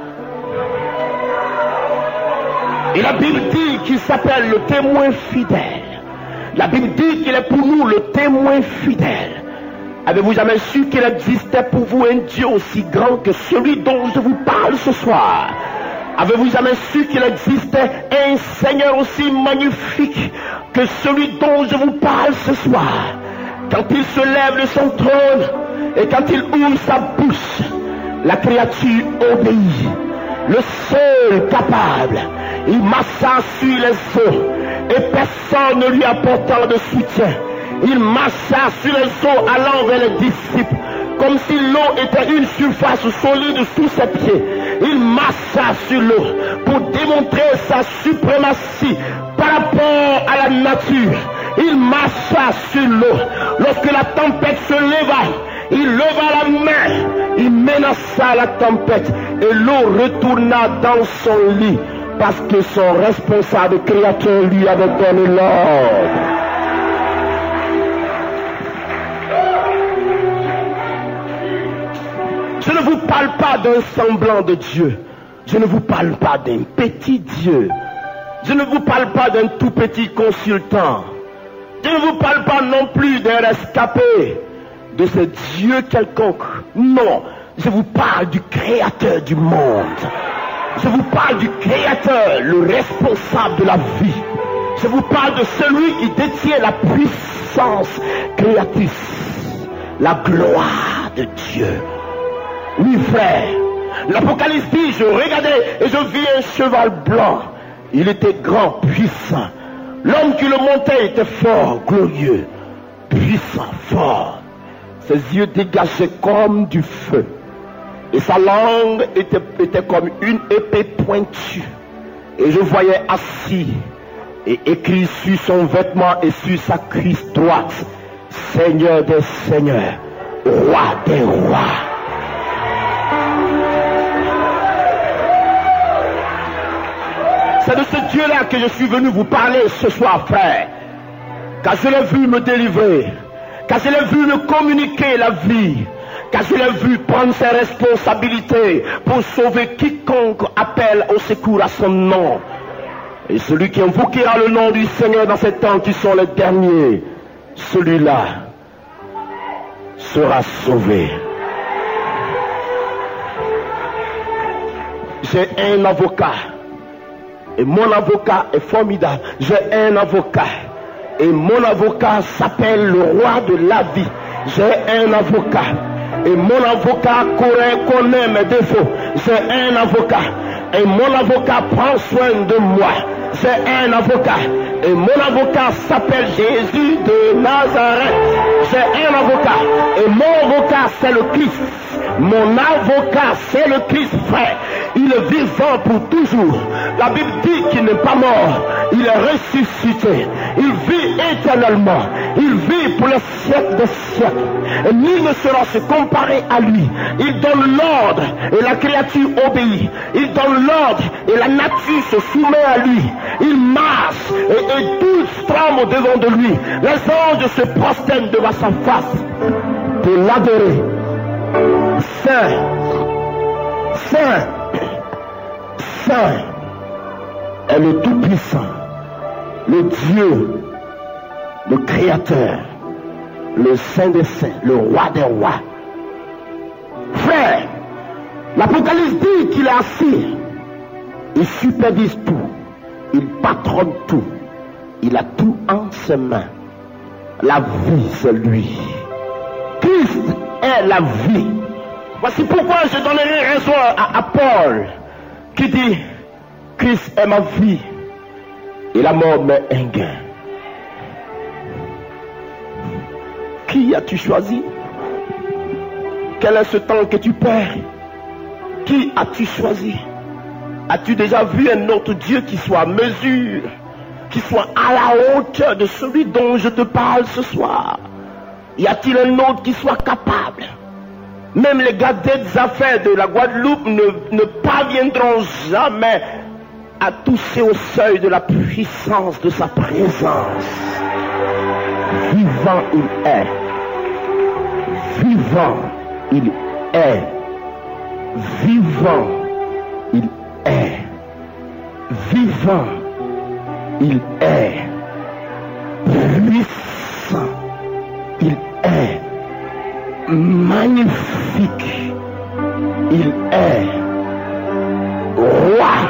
Et la Bible dit qu'il s'appelle le témoin fidèle. La Bible dit qu'il est pour nous le témoin fidèle. Avez-vous jamais su qu'il existait pour vous un Dieu aussi grand que celui dont je vous parle ce soir? Avez-vous jamais su qu'il existait un Seigneur aussi magnifique que celui dont je vous parle ce soir? Quand il se lève de son trône et quand il ouvre sa bouche, la créature obéit. Le seul capable, il marcha sur les eaux et personne ne lui apportant de soutien. Il marcha sur les eaux allant vers les disciples comme si l'eau était une surface solide sous ses pieds. Il marcha sur l'eau pour démontrer sa suprématie par rapport à la nature. Il marcha sur l'eau. Lorsque la tempête se leva, il leva la main, il menaça la tempête et l'eau retourna dans son lit parce que son responsable créateur lui avait donné l'ordre. Je ne vous parle pas d'un semblant de Dieu. Je ne vous parle pas d'un petit Dieu. Je ne vous parle pas d'un tout petit consultant. Je ne vous parle pas non plus d'un rescapé de ce Dieu quelconque. Non, je vous parle du Créateur du monde. Je vous parle du Créateur, le responsable de la vie. Je vous parle de celui qui détient la puissance créatrice, la gloire de Dieu. Oui, frère, l'Apocalypse dit, je regardais et je vis un cheval blanc. Il était grand, puissant. L'homme qui le montait était fort, glorieux, puissant, fort. Ses yeux dégageaient comme du feu. Et sa langue était, était comme une épée pointue. Et je voyais assis et écrit sur son vêtement et sur sa cuisse droite, Seigneur des seigneurs, Roi des rois. C'est de ce Dieu-là que je suis venu vous parler ce soir, frère. Car je l'ai vu me délivrer. car je l'ai vu me communiquer la vie, car je l'ai vu prendre ses responsabilités pour sauver quiconque appelle au secours à son nom. Et celui qui invoquera le nom du Seigneur dans ces temps qui sont les derniers, celui-là sera sauvé. J'ai un avocat, et mon avocat est formidable. J'ai un avocat, et mon avocat s'appelle le roi de la vie. J'ai un avocat, et mon avocat connaît mes défauts. J'ai un avocat, et mon avocat prend soin de moi. J'ai un avocat, et mon avocat s'appelle Jésus de Nazareth. J'ai un avocat, et mon avocat c'est le Christ. Mon avocat c'est le Christ, frère. Il est vivant pour toujours. La Bible dit qu'il n'est pas mort, il est ressuscité. Il vit éternellement. Il vit pour les siècles des siècles. Et nul ne saura se comparer à lui. Il donne l'ordre et la créature obéit. Il donne l'ordre et la nature se soumet à lui. Il marche et, et tous tremblent devant de lui. Les anges se prosternent devant sa face pour l'adorer. Saint, Saint, Saint est le Tout-Puissant, le Dieu, le Créateur, le Saint des Saints, le Roi des Rois. Frère, l'Apocalypse dit qu'il est assis, il supervise tout, il patronne tout, il a tout en ses mains. La vie, c'est lui. Christ est la vie. Voici pourquoi je donnerai raison à, à Paul qui dit Christ est ma vie et la mort m'est un gain. Qui as-tu choisi? Quel est ce temps que tu perds? Qui as-tu choisi? As-tu déjà vu un autre Dieu qui soit à mesure, qui soit à la hauteur de celui dont je te parle ce soir? Y a-t-il un autre qui soit capable? Même les gars des affaires de la Guadeloupe ne, ne parviendront jamais à toucher au seuil de la puissance de sa présence. Vivant il est. Vivant il est. Vivant il est. Vivant il est. Puissant il est. Magnifique il est. Roi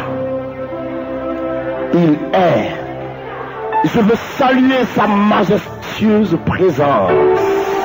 il est. Je veux saluer sa majestueuse présence.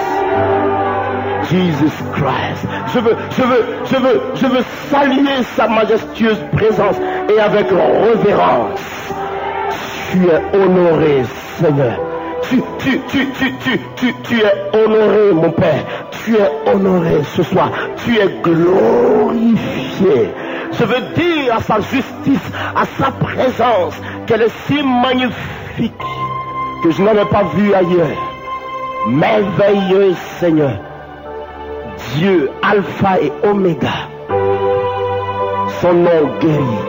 Jesus Christ. Je veux, je veux, je veux, je veux saluer sa majestueuse présence et avec révérence. Tu es honoré, Seigneur. Tu, tu, tu, tu, tu, tu, tu es honoré, mon Père. Tu es honoré ce soir. Tu es glorifié. Je veux dire à sa justice, à sa présence, qu'elle est si magnifique que je n'avais pas vu ailleurs. Merveilleux Seigneur. Dieu, Alpha et Oméga. Son nom guérit.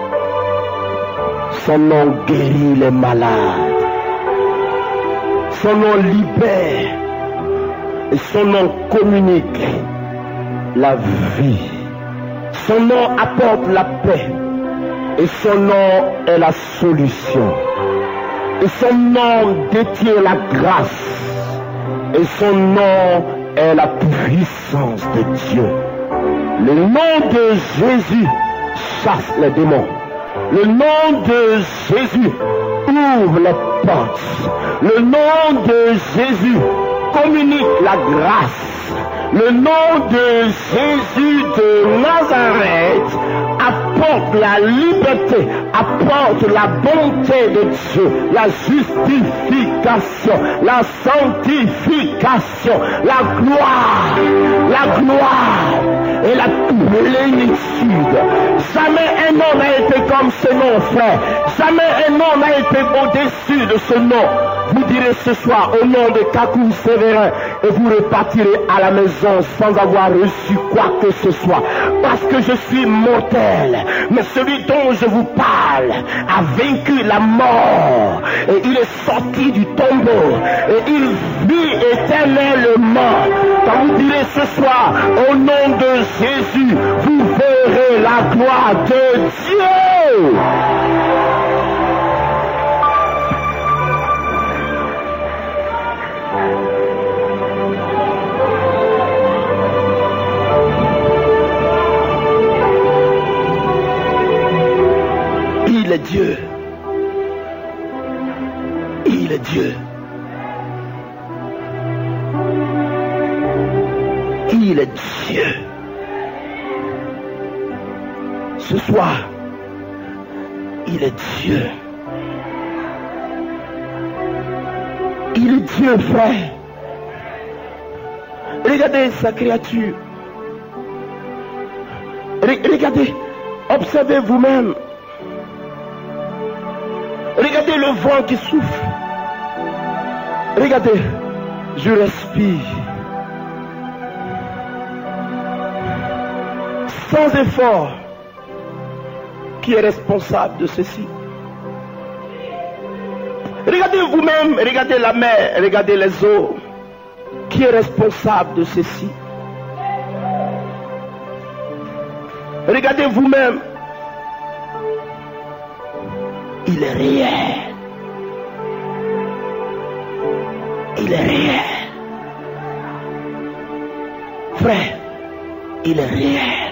Son nom guérit les malades. Son nom libère. Et son nom communique la vie. Son nom apporte la paix. Et son nom est la solution. Et son nom détient la grâce. Et son nom est la puissance de Dieu. Le nom de Jésus chasse les démons. Le nom de Jésus ouvre les portes. Le nom de Jésus communique la grâce. Le nom de Jésus de Nazareth apporte la liberté, apporte la bonté de Dieu, la justification, la sanctification, la gloire, la gloire et la plénitude. Jamais un nom n'a été comme ce nom, frère. Jamais un nom n'a été au-dessus de ce nom. Vous direz ce soir au nom de Kakou Sévérin et vous repartirez à la maison sans avoir reçu quoi que ce soit. Parce que je suis mortel. Mais celui dont je vous parle a vaincu la mort. Et il est sorti du tombeau. Et il vit éternellement. Quand vous direz ce soir au nom de Jésus, vous verrez la gloire de Dieu. Il est Dieu. Il est Dieu. Il est Dieu. Ce soir, il est Dieu. Il est Dieu, frère. Regardez sa créature. Regardez, observez vous-même. Regardez le vent qui souffle. Regardez, je respire. Sans effort. Qui est responsable de ceci? Regardez vous-même, regardez la mer, regardez les eaux. Qui est responsable de ceci? Regardez vous-même. Il est réel. Il est réel. Frère, il est réel.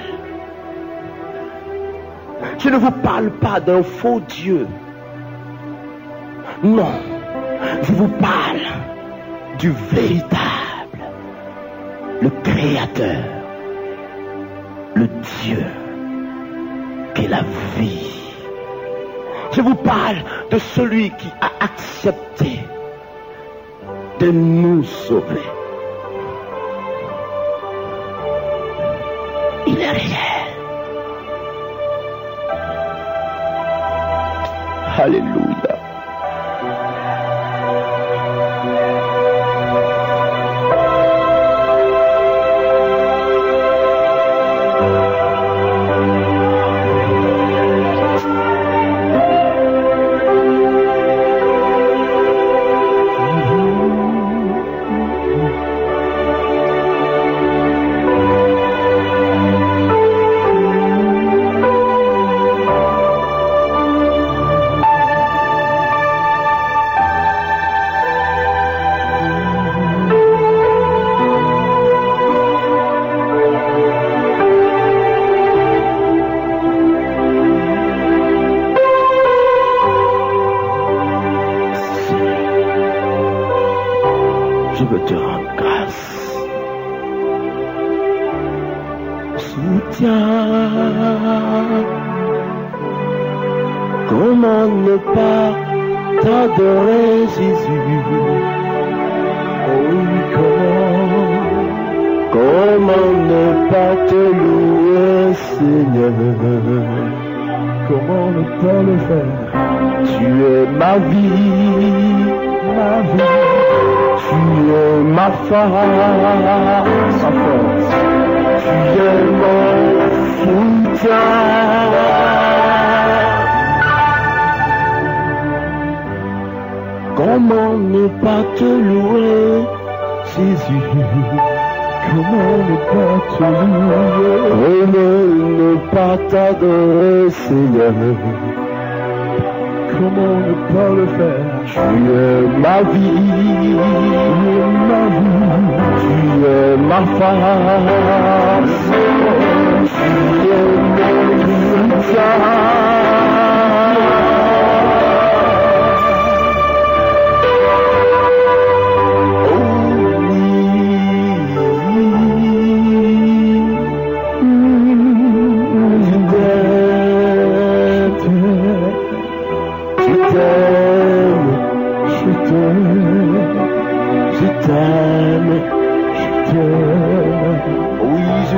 Je ne vous parle pas d'un faux Dieu. Non, je vous parle du véritable, le Créateur, le Dieu qui est la vie. Je vous parle de celui qui a accepté de nous sauver. Il est réel. Alléluia. Comment ne pas t'adorer, Jésus? Oh oui, comment, comment ne pas te louer, Seigneur? Comment ne pas le faire? Tu es ma vie, ma vie. Tu es ma force, sa force. Tu es mon soutien. Comment ne pas te louer, Jésus? Comment ne pas te louer? Comment ne pas t'adorer, Seigneur? Comment ne pas le faire? Tu es ma vie, ma vie. Tu es ma force, tu es mon soutien. Je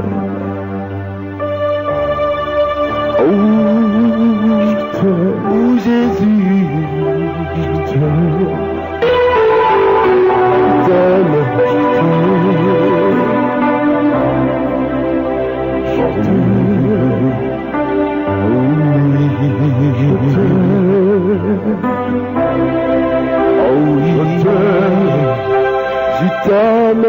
Oh, je t'aime, oh Jésus, je t'aime, je t'aime, je t'aime, oh je t'aime, je t'aime,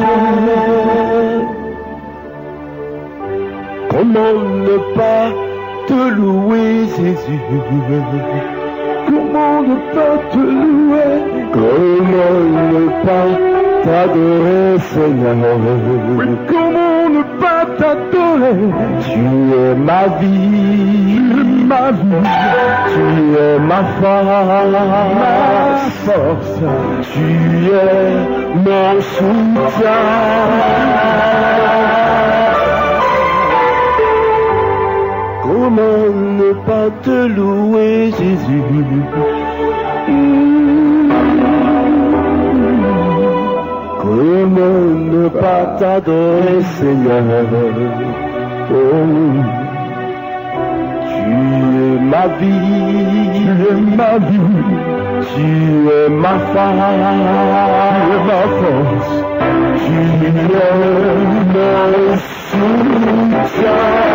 comment ne pas te louer Jésus, comment ne pas te louer, comment ne pas t'adorer Seigneur, comment ne pas t'adorer, tu es ma vie, tu es ma vie, tu es ma force, ma force, tu es mon soutien. Comment ne pas te louer Jésus, comment ne pas t'adorer Seigneur, oh, tu es ma vie, tu es ma vie, tu es ma force, tu es ma force, tu es mon soutien.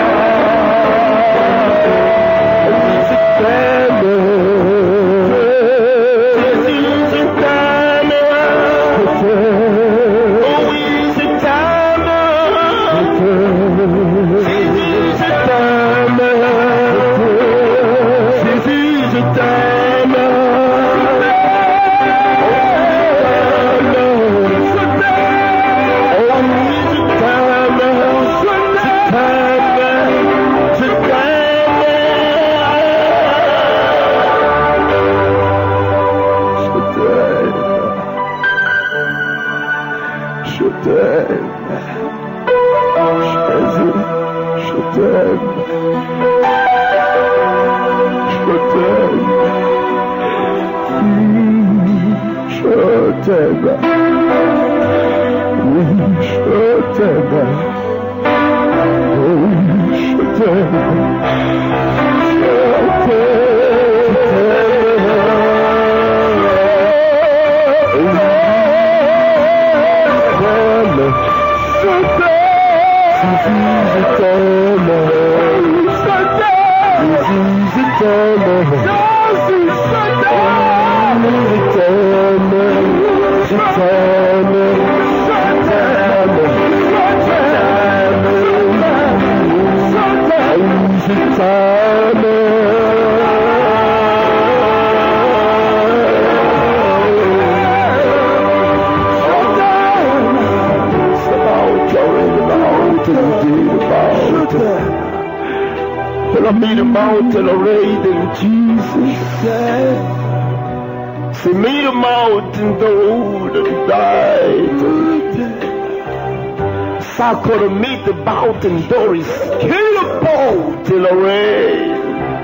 Could meet the mountain Doris, kill a boat till a rain.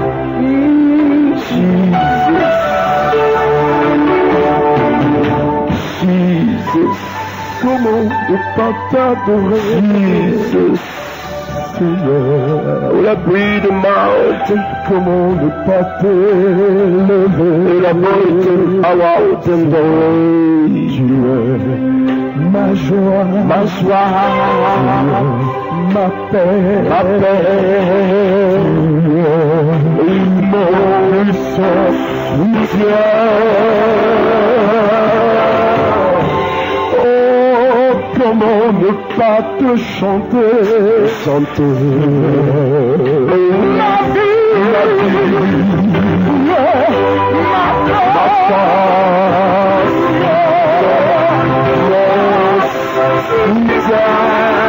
Mm, Jesus, Jesus, comment ne pas t'adorer, Jesus, Seigneur. La bruit de mountain, comment ne pas t'élever, la mountain, a mountain Doris, tu es ma joie, ma joie, ma paix, ma paix, mon puissant soutien. Oh, comment ne pas te chanter, chanter ma vie, ma vie, ma force.